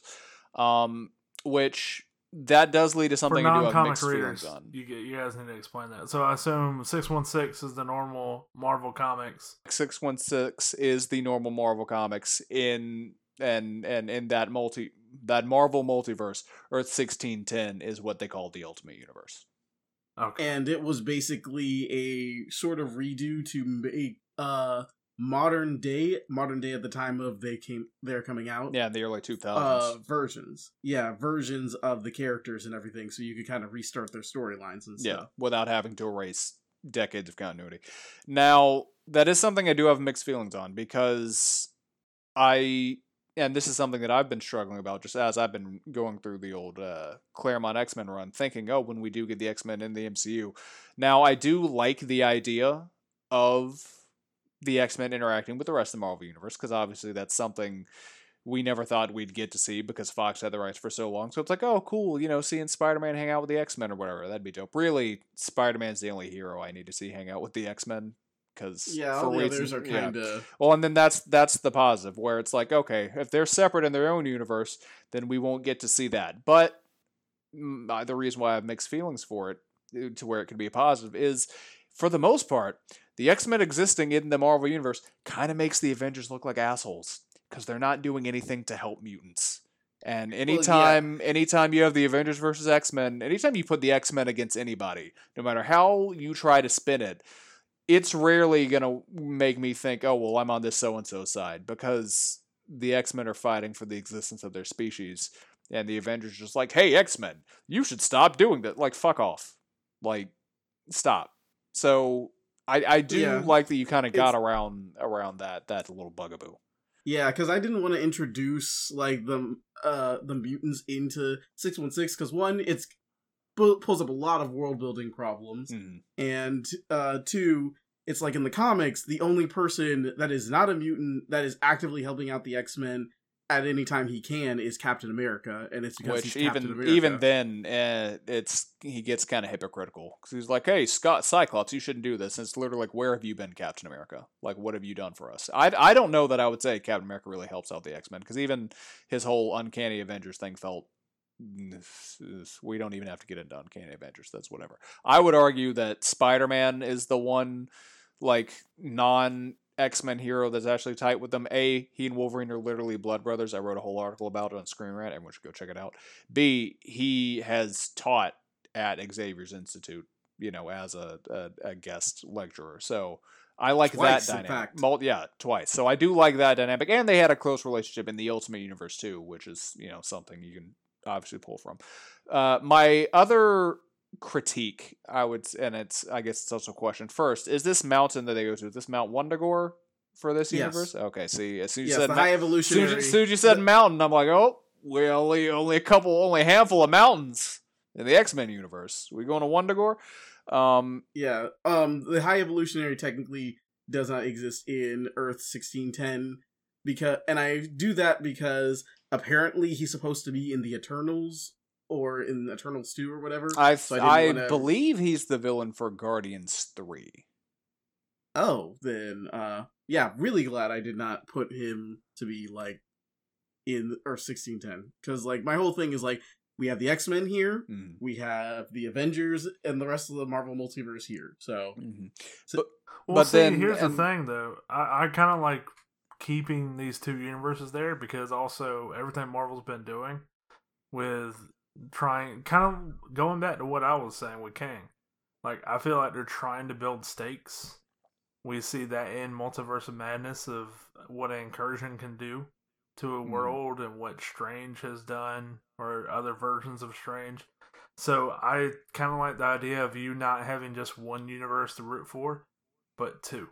um, which that does lead to For something I do have non-comic mixed readers, feelings on. you, get, you guys need to explain that. So I assume six one six is the normal Marvel Comics. six one six is the normal Marvel Comics in and and in that multi that Marvel multiverse. Earth sixteen ten is what they call the Ultimate Universe. Okay. and it was basically a sort of redo to make uh modern day modern day at the time of they came they're coming out Yeah, in the early two uh thousands. versions yeah versions of the characters and everything, so you could kind of restart their storylines and Yeah, stuff. without having to erase decades of continuity. Now, that is something I do have mixed feelings on because I, and this is something that I've been struggling about just as I've been going through the old uh, Claremont X-Men run, thinking, oh, when we do get the X-Men in the M C U. Now, I do like the idea of the X-Men interacting with the rest of the Marvel Universe because obviously that's something we never thought we'd get to see because Fox had the rights for so long. So it's like, oh, cool, you know, seeing Spider-Man hang out with the X-Men or whatever. That'd be dope. Really, Spider-Man's the only hero I need to see hang out with the X-Men because Yeah, for all the reasons, others are yeah. kind of Well, and then that's that's the positive where it's like, okay, if they're separate in their own universe, then we won't get to see that. But mm, uh, the reason why I have mixed feelings for it, uh, to where it can be a positive, is for the most part, the X-Men existing in the Marvel universe kind of makes the Avengers look like assholes because they're not doing anything to help mutants. And anytime, anytime you have the Avengers versus X-Men, anytime you put the X-Men against anybody, no matter how you try to spin it, it's rarely gonna make me think, oh well, I'm on this so and so side, because the X-Men are fighting for the existence of their species, and the Avengers are just like, hey, X-Men, you should stop doing that. Like, fuck off. Like, stop. So I I do Yeah. like that you kind of got It's- around around that that little bugaboo. Yeah, because I didn't want to introduce like the uh the mutants into six one six because one, it's pu- pulls up a lot of world building problems, Mm. and uh two, it's like in the comics, the only person that is not a mutant that is actively helping out the X-Men at any time he can is Captain America, and it's because Which he's Captain even America. even then, uh, it's he gets kind of hypocritical because he's like, "Hey, Scott Cyclops, you shouldn't do this." And it's literally like, "Where have you been, Captain America? Like, what have you done for us?" I I don't know that I would say Captain America really helps out the X-Men, because even his whole Uncanny Avengers thing felt. We don't even have to get into Uncanny Avengers. That's whatever. I would argue that Spider-Man is the one, like, non X-Men hero that's actually tight with them. A, he and Wolverine are literally blood brothers. I wrote a whole article about it on Screen Rant. Everyone should go check it out. B, he has taught at Xavier's Institute, you know, as a, a, a guest lecturer. So I like Twice, that in dynamic. fact. Mul- yeah, twice. So I do like that dynamic. And they had a close relationship in the Ultimate Universe too, which is, you know, something you can obviously pull from. Uh, my other critique, I would, and it's, I guess it's also a question. First, is this mountain that they go to, is this Mount Wundagore for this Yes. universe? Okay, see, as soon as you Yes, said the ma- high as soon evolutionary. as, as soon as you said the- mountain, I'm like, oh, we only only a couple, only a handful of mountains in the X-Men universe. We going to Wundagore? Um, Yeah, um, the high evolutionary technically does not exist in Earth sixteen ten, because, and I do that because apparently he's supposed to be in the Eternals or in Eternals two or whatever. I so I, didn't wanna- believe he's the villain for Guardians three. Oh, then, uh, yeah, really glad I did not put him to be like in Earth sixteen ten, because like my whole thing is like we have the X-Men here, Mm. we have the Avengers, and the rest of the Marvel multiverse here. So Mm-hmm. So- but Well, but see, then here's and- the thing, though. I, I kind of like keeping these two universes there because also everything Marvel's been doing with trying, kind of going back to what I was saying with Kang. Like, I feel like they're trying to build stakes. We see that in Multiverse of Madness of what an incursion can do to a Mhm. world and what Strange has done or other versions of Strange. So I kind of like the idea of you not having just one universe to root for, but two.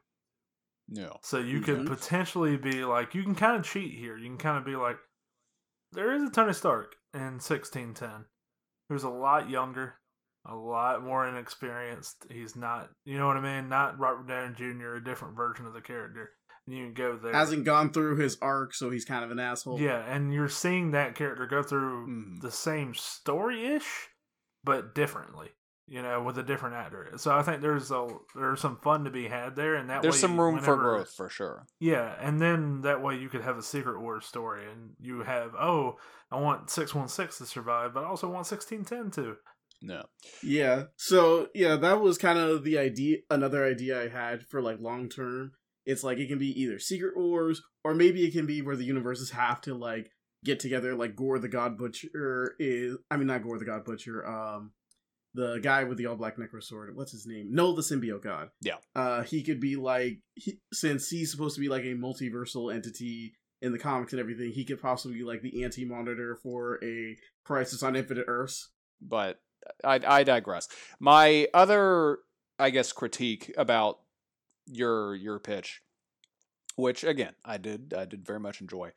no. So you could Mhm. potentially be like, you can kind of cheat here. You can kind of be like, there is a Tony Stark in sixteen ten who's a lot younger, a lot more inexperienced. He's not, you know what I mean? Not Robert Downey Junior, a different version of the character. And you can go there. hasn't gone through his arc, so he's kind of an asshole. Yeah, and you're seeing that character go through Mhm. the same story-ish, but differently. You know, with a different actor. So I think there's a there's some fun to be had there, and that There's way some you- room for whenever- growth for sure. Yeah, and then that way you could have a Secret Wars story, and you have, oh, I want six one six to survive, but I also want sixteen ten to. No. Yeah. So yeah, that was kind of the idea. Another idea I had for like long term. It's like it can be either Secret Wars, or maybe it can be where the universes have to like get together. Like Gore the God Butcher is. I mean, not Gore the God Butcher. Um, the guy with the all black necro sword. What's his name? Noel the Symbiote God. Yeah. Uh, he could be like he, since he's supposed to be like a multiversal entity in the comics and everything. He could possibly be like the anti-monitor for a Crisis on Infinite Earths. But I, I digress. My other, I guess, critique about your your pitch, which again I did I did very much enjoy.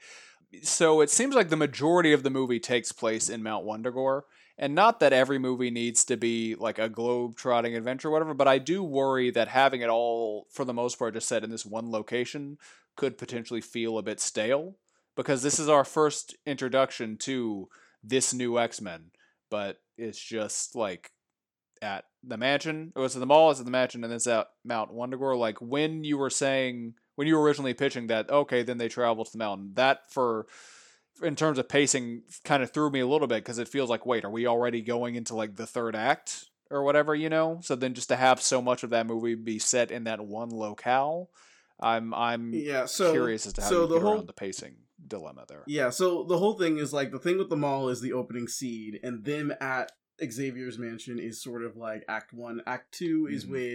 So it seems like the majority of the movie takes place in Mount Wundagore, and not that every movie needs to be like a globe-trotting adventure or whatever, but I do worry that having it all, for the most part, just set in this one location could potentially feel a bit stale, because this is our first introduction to this new X-Men, but it's just like at the mansion. It was at the mall, it's at the mansion, and it's at Mount Wundagore. Like when you were saying, when you were originally pitching that, okay, then they travel to the mountain, that for, in terms of pacing, kind of threw me a little bit, because it feels like, wait, are we already going into like the third act or whatever, you know? So then just to have so much of that movie be set in that one locale, I'm I'm Yeah. So curious as to how so you the get whole around the pacing dilemma there. Yeah, so the whole thing is like the thing with the mall is the opening scene, and them at Xavier's mansion is sort of like act one. Act two is Mhm. when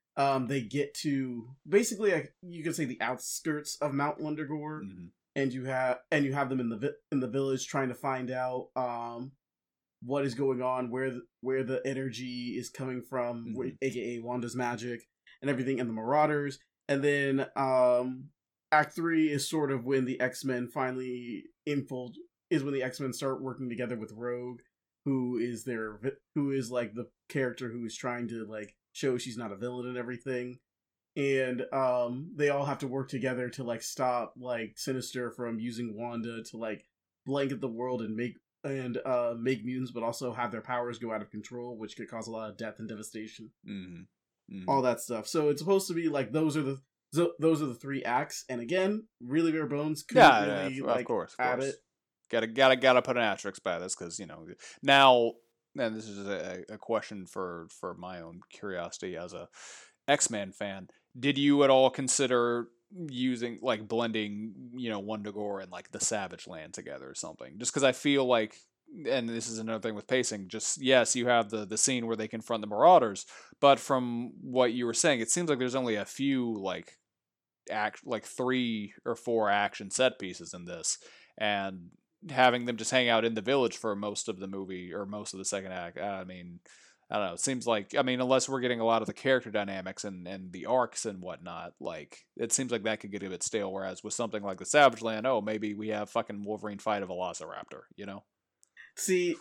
um, they get to basically, like, you could say, the outskirts of Mount Wundagore, Mm-hmm. and you have and you have them in the vi- in the village trying to find out um, what is going on, where the, where the energy is coming from, Mhm. where, aka Wanda's magic and everything, and the Marauders. And then um, Act Three is sort of when the X-Men finally infil- is when the X-Men start working together with Rogue, who is their vi- who is like the character who is trying to like show she's not a villain and everything. And um, they all have to work together to like stop like Sinister from using Wanda to like blanket the world and make and uh, make mutants, but also have their powers go out of control, which could cause a lot of death and devastation. Mm-hmm. Mm-hmm. All that stuff. So it's supposed to be like those are the so those are the three acts. And again, really bare bones. Couldn't Yeah, really, yeah, of like, course, of add course. it. Gotta, gotta, gotta put an asterisk by this because you know now. And this is a, a question for for my own curiosity as a X-Men fan. Did you at all consider using like blending, you know, Wundagore and like the Savage Land together or something? Just because I feel like, and this is another thing with pacing. Just yes, you have the the scene where they confront the Marauders, but from what you were saying, it seems like there's only a few like act like three or four action set pieces in this, and having them just hang out in the village for most of the movie or most of the second act. I mean, I don't know. It seems like, I mean, unless we're getting a lot of the character dynamics and, and the arcs and whatnot, like, it seems like that could get a bit stale. Whereas with something like the Savage Land, oh, maybe we have fucking Wolverine fight a Velociraptor, you know? See,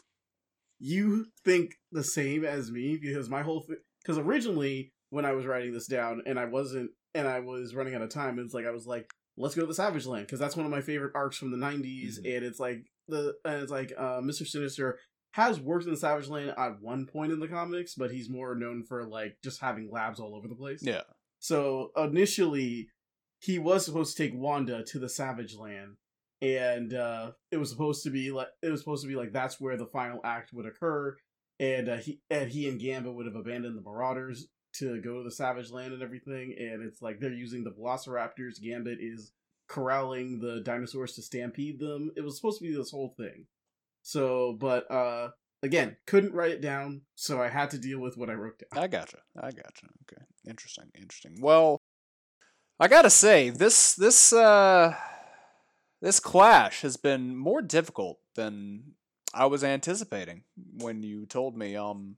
you think the same as me because my whole thing. Because originally, when I was writing this down and I wasn't, and I was running out of time, it's like I was like, let's go to the Savage Land because that's one of my favorite arcs from the nineties, Mhm. and it's like the and it's like uh, Mister Sinister has worked in the Savage Land at one point in the comics, but he's more known for like just having labs all over the place. Yeah. So initially, he was supposed to take Wanda to the Savage Land, and uh, it was supposed to be like it was supposed to be like that's where the final act would occur, and uh, he and he and Gambit would have abandoned the Marauders to go to the Savage Land and everything, and it's like they're using the Velociraptors. Gambit is corralling the dinosaurs to stampede them. It was supposed to be this whole thing. So, but uh, again, couldn't write it down, so I had to deal with what I wrote down. I gotcha. I gotcha. Okay. Interesting. Interesting. Well, I gotta say, this this uh this clash has been more difficult than I was anticipating when you told me um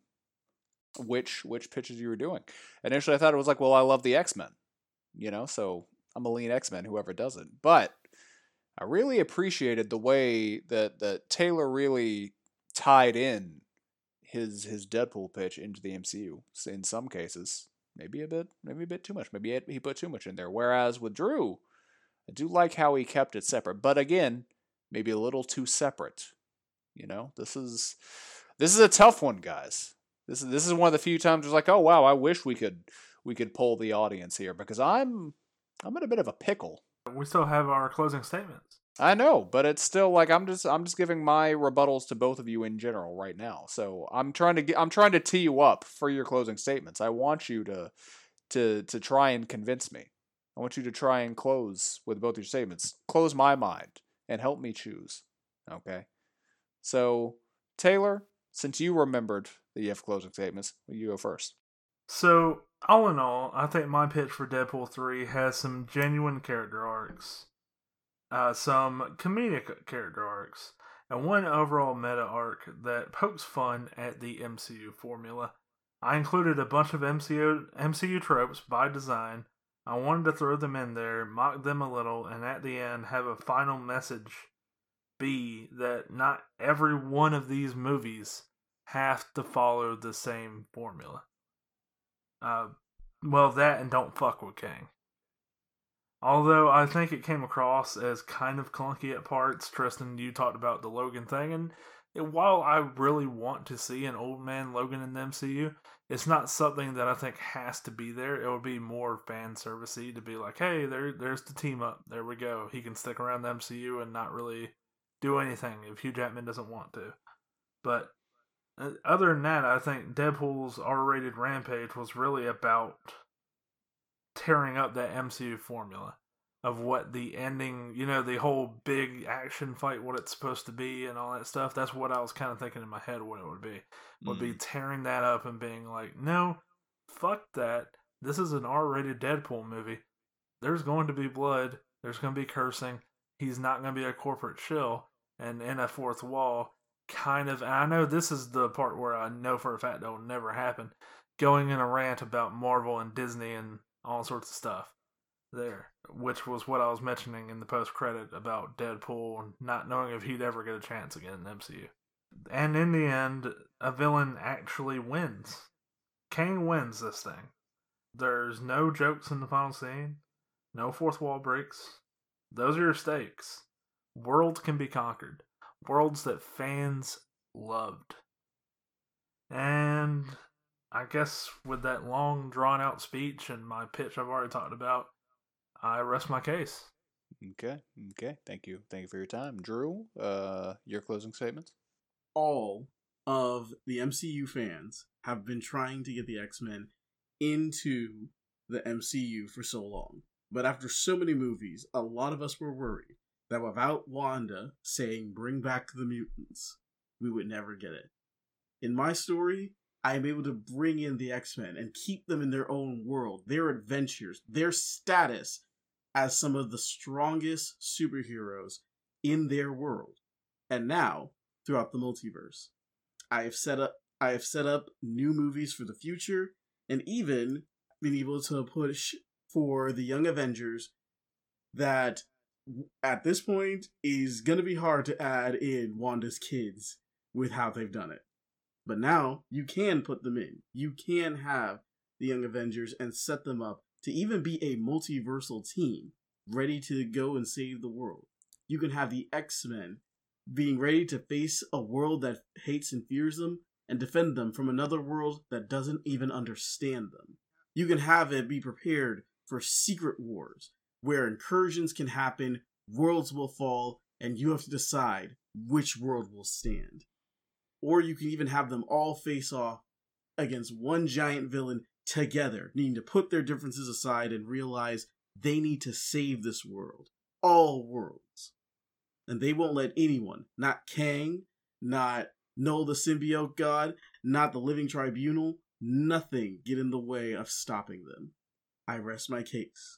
which which pitches you were doing. Initially I thought it was like, well, I love the X-Men. You know, so I'm a lean X-Men, whoever does it. But I really appreciated the way that, that Taylor really tied in his his Deadpool pitch into the M C U. In some cases, maybe a bit, maybe a bit too much. Maybe he put too much in there. Whereas with Drew, I do like how he kept it separate. But again, maybe a little too separate. You know, this is this is a tough one, guys. This is this is one of the few times it's like, oh wow, I wish we could we could pull the audience here because I'm I'm in a bit of a pickle. We still have our closing statements. I know, but it's still like I'm just I'm just giving my rebuttals to both of you in general right now. So I'm trying to get I'm trying to tee you up for your closing statements. I want you to to to try and convince me. I want you to try and close with both your statements. Close my mind and help me choose. Okay? So, Taylor, since you remembered that you have closing statements, you go first. So, all in all, I think my pitch for Deadpool three has some genuine character arcs, uh, some comedic character arcs, and one overall meta arc that pokes fun at the M C U formula. I included a bunch of M C U, M C U tropes by design. I wanted to throw them in there, mock them a little, and at the end have a final message be that not every one of these movies have to follow the same formula. Uh, well, that and don't fuck with Kang. Although I think it came across as kind of clunky at parts. Tristan, you talked about the Logan thing, and while I really want to see an old man Logan in the M C U, it's not something that I think has to be there. It would be more fan servicey to be like, hey, there, there's the team up. There we go. He can stick around the M C U and not really do anything if Hugh Jackman doesn't want to. But other than that, I think Deadpool's R-rated Rampage was really about tearing up that M C U formula of what the ending, you know, the whole big action fight, what it's supposed to be and all that stuff. That's what I was kind of thinking in my head what it would be. Would Mm. be tearing that up and being like, no, fuck that. This is an R-rated Deadpool movie. There's going to be blood. There's going to be cursing. He's not going to be a corporate shill and in a fourth wall. Kind of, and I know this is the part where I know for a fact that will never happen. Going in a rant about Marvel and Disney and all sorts of stuff there, which was what I was mentioning in the post-credit about Deadpool and not knowing if he'd ever get a chance again in the M C U. And in the end, a villain actually wins. Kang wins this thing. There's no jokes in the final scene. No fourth wall breaks. Those are your stakes. Worlds can be conquered. Worlds that fans loved. And I guess with that long, drawn-out speech and my pitch I've already talked about, I rest my case. Okay, okay. Thank you. Thank you for your time. Drew, uh, your closing statements? All of the M C U fans have been trying to get the X-Men into the M C U for so long. But after so many movies, a lot of us were worried that without Wanda saying, bring back the mutants, we would never get it. In my story, I am able to bring in the X-Men and keep them in their own world, their adventures, their status as some of the strongest superheroes in their world. And now, throughout the multiverse, I have set up I have set up new movies for the future, and even been able to push for the Young Avengers that at this point is going to be hard to add in Wanda's kids with how they've done it. But now you can put them in. You can have the Young Avengers and set them up to even be a multiversal team ready to go and save the world. You can have the X-Men being ready to face a world that hates and fears them and defend them from another world that doesn't even understand them. You can have it be prepared for secret wars where incursions can happen, worlds will fall, and you have to decide which world will stand. Or you can even have them all face off against one giant villain together, needing to put their differences aside and realize they need to save this world. All worlds. And they won't let anyone, not Kang, not Null the Symbiote God, not the Living Tribunal, nothing get in the way of stopping them. I rest my case.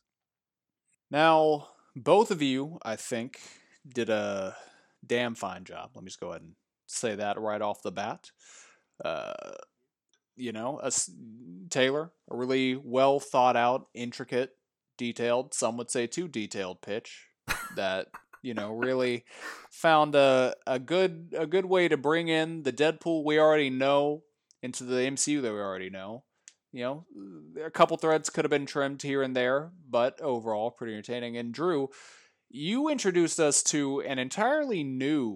Now, both of you, I think, did a damn fine job. Let me just go ahead and say that right off the bat. Uh, you know, a, Taylor, a really well thought out, intricate, detailed, some would say too detailed pitch that, you know, really found a, a good a good way to bring in the Deadpool we already know into the M C U that we already know. You know, a couple threads could have been trimmed here and there, but overall pretty entertaining. And Drew, you introduced us to an entirely new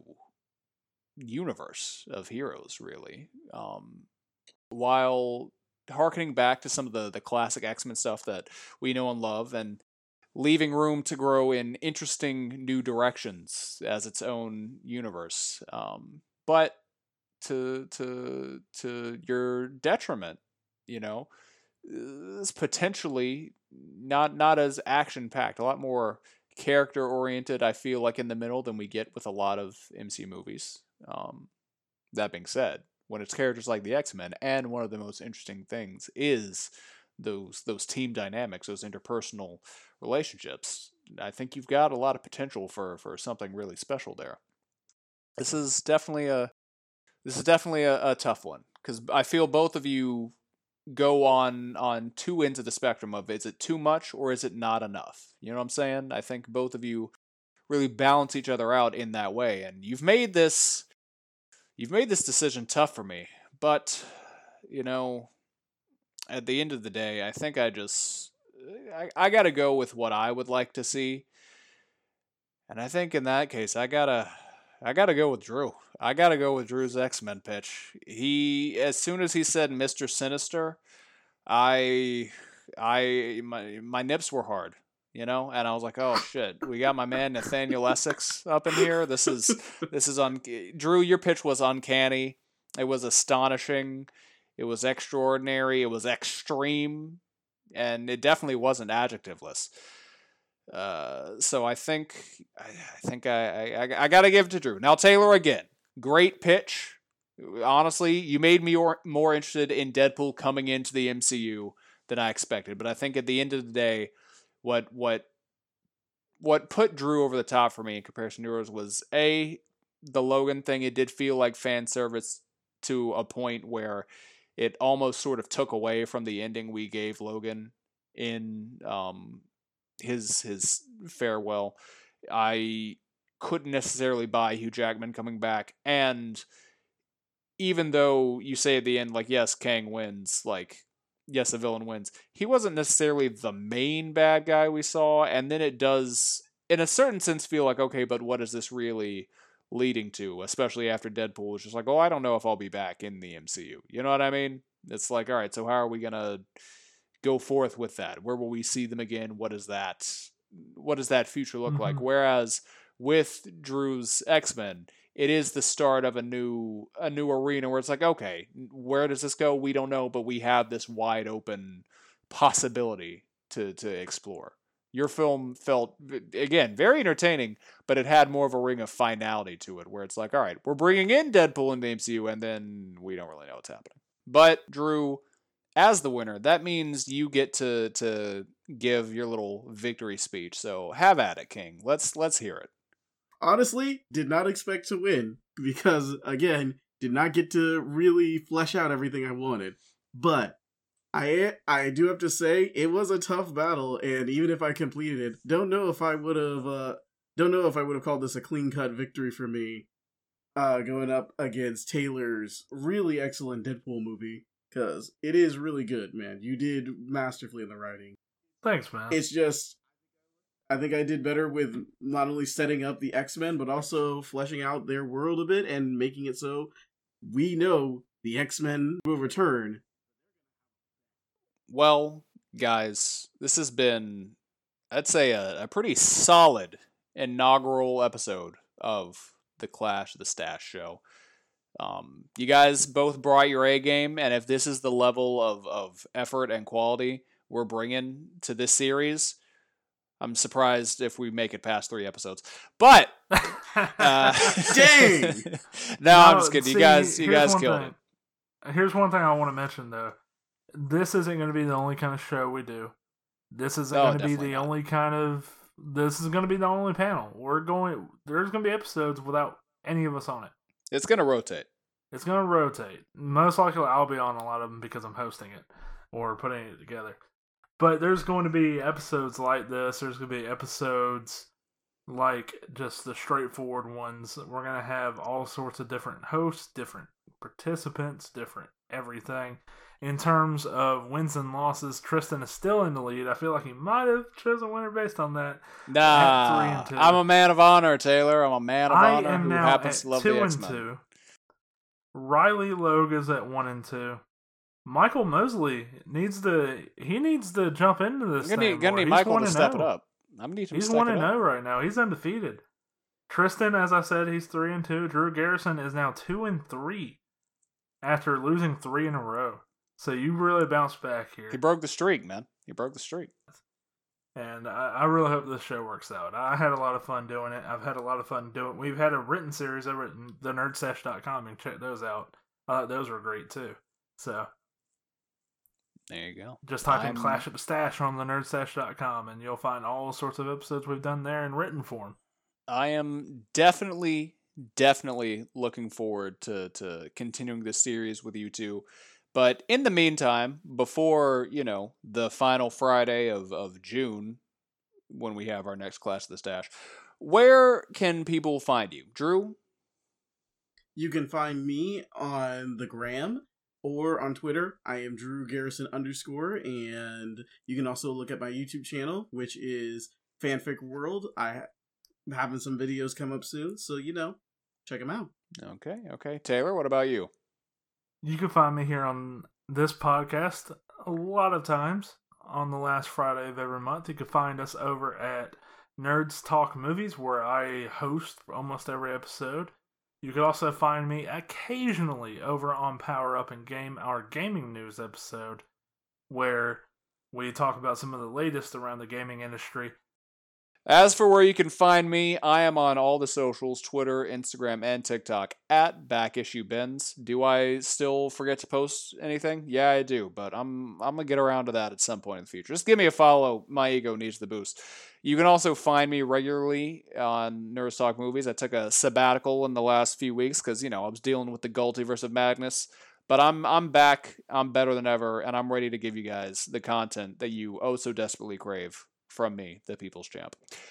universe of heroes, really. Um, while harkening back to some of the, the classic X-Men stuff that we know and love, and leaving room to grow in interesting new directions as its own universe. Um, but to to to your detriment, you know, it's potentially not not as action packed, a lot more character oriented. I feel like in the middle than we get with a lot of M C U movies. Um, that being said, when it's characters like the X-Men, and one of the most interesting things is those those team dynamics, those interpersonal relationships, I think you've got a lot of potential for for something really special there. This is definitely a this is definitely a, a tough one, because I feel both of you go on on two ends of the spectrum of, is it too much or is it not enough? You know what I'm saying? I think both of you really balance each other out in that way, and you've made this you've made this decision tough for me. But you know, at the end of the day, I think I just I, I gotta go with what I would like to see, and I think in that case I gotta I gotta go with Drew. I gotta go with Drew's X-Men pitch. He, as soon as he said Mister Sinister, I I my my nips were hard, you know, and I was like, oh shit, we got my man Nathaniel Essex up in here. This is this is un Drew, your pitch was uncanny. It was astonishing. It was extraordinary. It was extreme, and it definitely wasn't adjectiveless. Uh, so I think I, I think I, I I gotta give it to Drew. Now Taylor, again, great pitch. Honestly, you made me more, more interested in Deadpool coming into the M C U than I expected. But I think at the end of the day, what what what put Drew over the top for me in comparison to yours was a the Logan thing. It did feel like fan service to a point where it almost sort of took away from the ending we gave Logan in um, his his farewell. I couldn't necessarily buy Hugh Jackman coming back, and even though you say at the end, like, yes, Kang wins, like, yes, the villain wins, he wasn't necessarily the main bad guy we saw, and then it does, in a certain sense, feel like, okay, but what is this really leading to, especially after Deadpool is just like, oh, I don't know if I'll be back in the M C U. You know what I mean? It's like, all right, so how are we going to go forth with that? Where will we see them again? What is that? What does that future look mm-hmm. like? Whereas with Drew's X-Men, it is the start of a new a new arena where it's like, okay, where does this go? We don't know, but we have this wide open possibility to to explore. Your film felt, again, very entertaining, but it had more of a ring of finality to it, where it's like, all right, we're bringing in Deadpool in the M C U, and then we don't really know what's happening. But, Drew, as the winner, that means you get to to give your little victory speech. So have at it, King. Let's let's hear it. Honestly, did not expect to win, because, again, did not get to really flesh out everything I wanted. But I I do have to say, it was a tough battle, and even if I completed it, don't know if I would have uh, don't know if I would have called this a clean-cut victory for me, uh, going up against Taylor's really excellent Deadpool movie, because it is really good, man. You did masterfully in the writing. Thanks, man. It's just, I think I did better with not only setting up the X-Men, but also fleshing out their world a bit and making it so we know the X-Men will return. Well, guys, this has been, I'd say, a, a pretty solid inaugural episode of the Clash of the Stash show. Um, you guys both brought your A game, and if this is the level of, of effort and quality we're bringing to this series, I'm surprised if we make it past three episodes. But uh, dang! no, no, I'm just kidding. See, you guys, you guys killed thing. it. Here's one thing I want to mention, though. This isn't going to be the only kind of show we do. This isn't oh, going to be the not. only kind of. This is going to be the only panel. We're going. There's going to be episodes without any of us on it. It's going to rotate. It's going to rotate. Most likely, I'll be on a lot of them because I'm hosting it or putting it together. But there's going to be episodes like this. There's going to be episodes like just the straightforward ones. We're going to have all sorts of different hosts, different participants, different everything. In terms of wins and losses, Tristan is still in the lead. I feel like he might have chosen winner based on that. Nah, three and two. I'm a man of honor, Taylor. I'm a man of I honor am who now happens at to love two the and X-Men. two. Riley Logue is at one and two. Michael Mosley needs to. He needs to jump into this. I'm gonna thing need, gonna more. need He's Michael to step oh. it up. I'm gonna need him He's to step one it and up. zero right now. He's undefeated. Tristan, as I said, he's three and two. Drew Garrison is now two and three after losing three in a row. So you really bounced back here. He broke the streak, man. He broke the streak. And I, I really hope this show works out. I had a lot of fun doing it. I've had a lot of fun doing it. We've had a written series over at the nerd stash dot com. You can check those out. Uh, those were great too. So there you go. Just type in I'm... Clash at the Stash on the nerd stash dot com and you'll find all sorts of episodes we've done there in written form. I am definitely, definitely looking forward to, to continuing this series with you two. But in the meantime, before, you know, the final Friday of, of June, when we have our next Clash of the Stash, where can people find you? Drew? You can find me on the gram or on Twitter. I am Drew Garrison underscore, and you can also look at my YouTube channel, which is Fanfic World. I having some videos come up soon, so, you know, check them out. Okay, okay. Taylor, what about you? You can find me here on this podcast a lot of times on the last Friday of every month. You can find us over at Nerds Talk Movies, where I host almost every episode. You can also find me occasionally over on Power Up and Game, our gaming news episode, where we talk about some of the latest around the gaming industry. As for where you can find me, I am on all the socials, Twitter, Instagram, and TikTok, at BackIssueBins. Do I still forget to post anything? Yeah, I do, but I'm I'm going to get around to that at some point in the future. Just give me a follow. My ego needs the boost. You can also find me regularly on Nerds Talk Movies. I took a sabbatical in the last few weeks because, you know, I was dealing with the Gultiverse of Madness. But I'm I'm back, I'm better than ever, and I'm ready to give you guys the content that you oh so desperately crave from me, the People's Champ.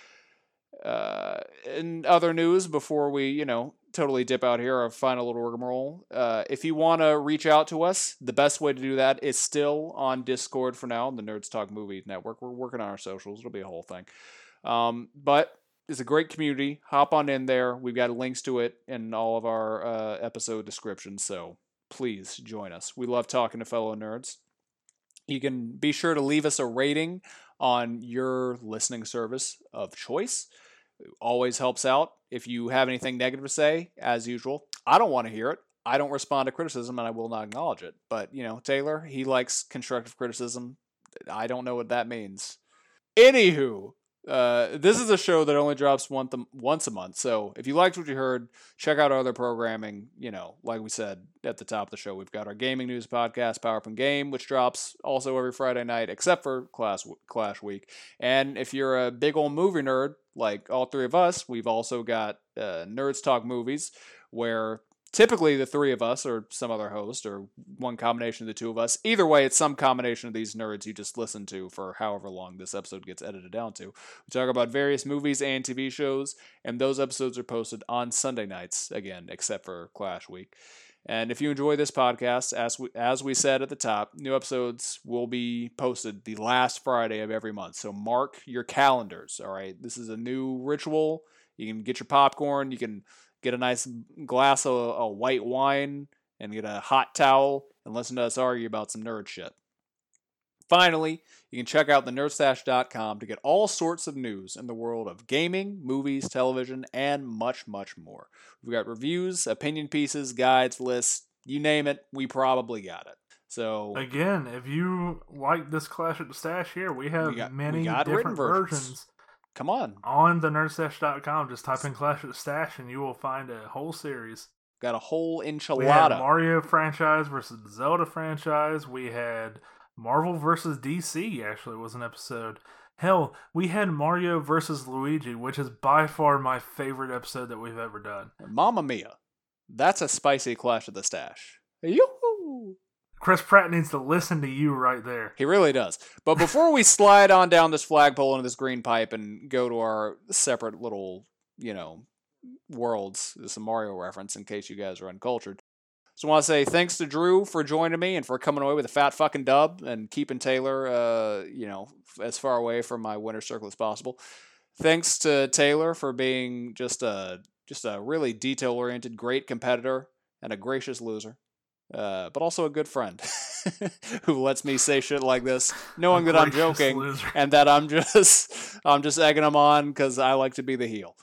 Uh, in other news, before we, you know, totally dip out here, our final little rigmarole, uh, if you want to reach out to us, the best way to do that is still on Discord for now, the Nerds Talk Movie Network. We're working on our socials. It'll be a whole thing. Um, but it's a great community. Hop on in there. We've got links to it in all of our uh, episode descriptions, so please join us. We love talking to fellow nerds. You can be sure to leave us a rating on your listening service of choice. It always helps out. If you have anything negative to say, as usual, I don't want to hear it. I don't respond to criticism, and I will not acknowledge it. But, you know, Taylor, he likes constructive criticism. I don't know what that means. Anywho, Uh, this is a show that only drops one th- once a month, so if you liked what you heard, check out our other programming. You know, like we said at the top of the show, we've got our gaming news podcast, Power Up and Game, which drops also every Friday night, except for Clash, Clash Week. And if you're a big old movie nerd, like all three of us, we've also got uh, Nerds Talk Movies, where typically the three of us, or some other host, or one combination of the two of us. Either way, it's some combination of these nerds you just listen to for however long this episode gets edited down to. We talk about various movies and T V shows, and those episodes are posted on Sunday nights, again, except for Clash Week. And if you enjoy this podcast, as we, as we said at the top, new episodes will be posted the last Friday of every month. So mark your calendars, all right? This is a new ritual. You can get your popcorn, you can get a nice glass of a white wine, and get a hot towel, and listen to us argue about some nerd shit. Finally, you can check out the nerd stash dot com to get all sorts of news in the world of gaming, movies, television, and much, much more. We've got reviews, opinion pieces, guides, lists, you name it, we probably got it. So again, if you like this Clash at the Stash here, we have we got, many we different versions. versions. Come on. On the nerd stash dot com, just type in Clash at the Stash and you will find a whole series. Got a whole enchilada. We had Mario franchise versus the Zelda franchise. We had Marvel versus D C, actually, was an episode. Hell, we had Mario versus Luigi, which is by far my favorite episode that we've ever done. Mamma mia. That's a spicy Clash of the Stash. Yoo-hoo! Chris Pratt needs to listen to you right there. He really does. But before we slide on down this flagpole into this green pipe and go to our separate little, you know, worlds, this is a Mario reference in case you guys are uncultured. So I want to say thanks to Drew for joining me and for coming away with a fat fucking dub and keeping Taylor, uh, you know, as far away from my winner circle as possible. Thanks to Taylor for being just a just a really detail-oriented, great competitor and a gracious loser. Uh, but also a good friend who lets me say shit like this, knowing that I'm joking loser. And that I'm just I'm just egging him on because I like to be the heel.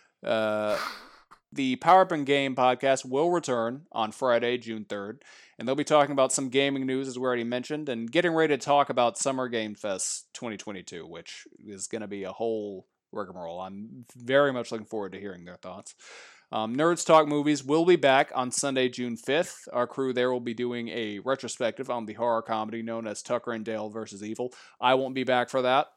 Uh, the Power Up and Game podcast will return on Friday, June third, and they'll be talking about some gaming news, as we already mentioned, and getting ready to talk about Summer Game Fest twenty twenty-two, which is going to be a whole rigmarole. I'm very much looking forward to hearing their thoughts. Um, Nerds Talk Movies will be back on Sunday, June fifth. Our crew there will be doing a retrospective on the horror comedy known as Tucker and Dale versus Evil. I won't be back for that,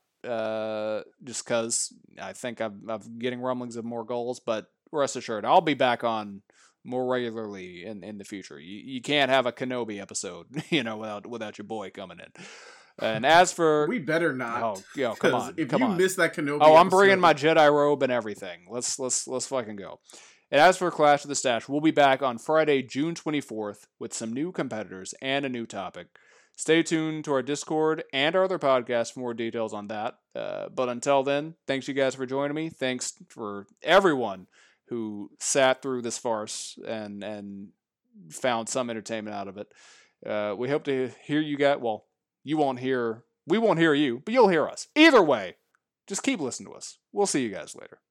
uh, just because I think I'm, I'm getting rumblings of more goals, but rest assured, I'll be back on more regularly in, in the future. You, you can't have a Kenobi episode, you know, without without your boy coming in. And as for... We better not. Oh, yo, come on, if come you on. miss that Kenobi Oh, I'm episode, bringing my Jedi robe and everything. Let's let's let's fucking go. And as for Clash of the Stash, we'll be back on Friday, June twenty-fourth with some new competitors and a new topic. Stay tuned to our Discord and our other podcasts for more details on that. Uh, but until then, thanks you guys for joining me. Thanks for everyone who sat through this farce and and found some entertainment out of it. Uh, we hope to hear you guys. Well, you won't hear, we won't hear you, but you'll hear us. Either way, just keep listening to us. We'll see you guys later.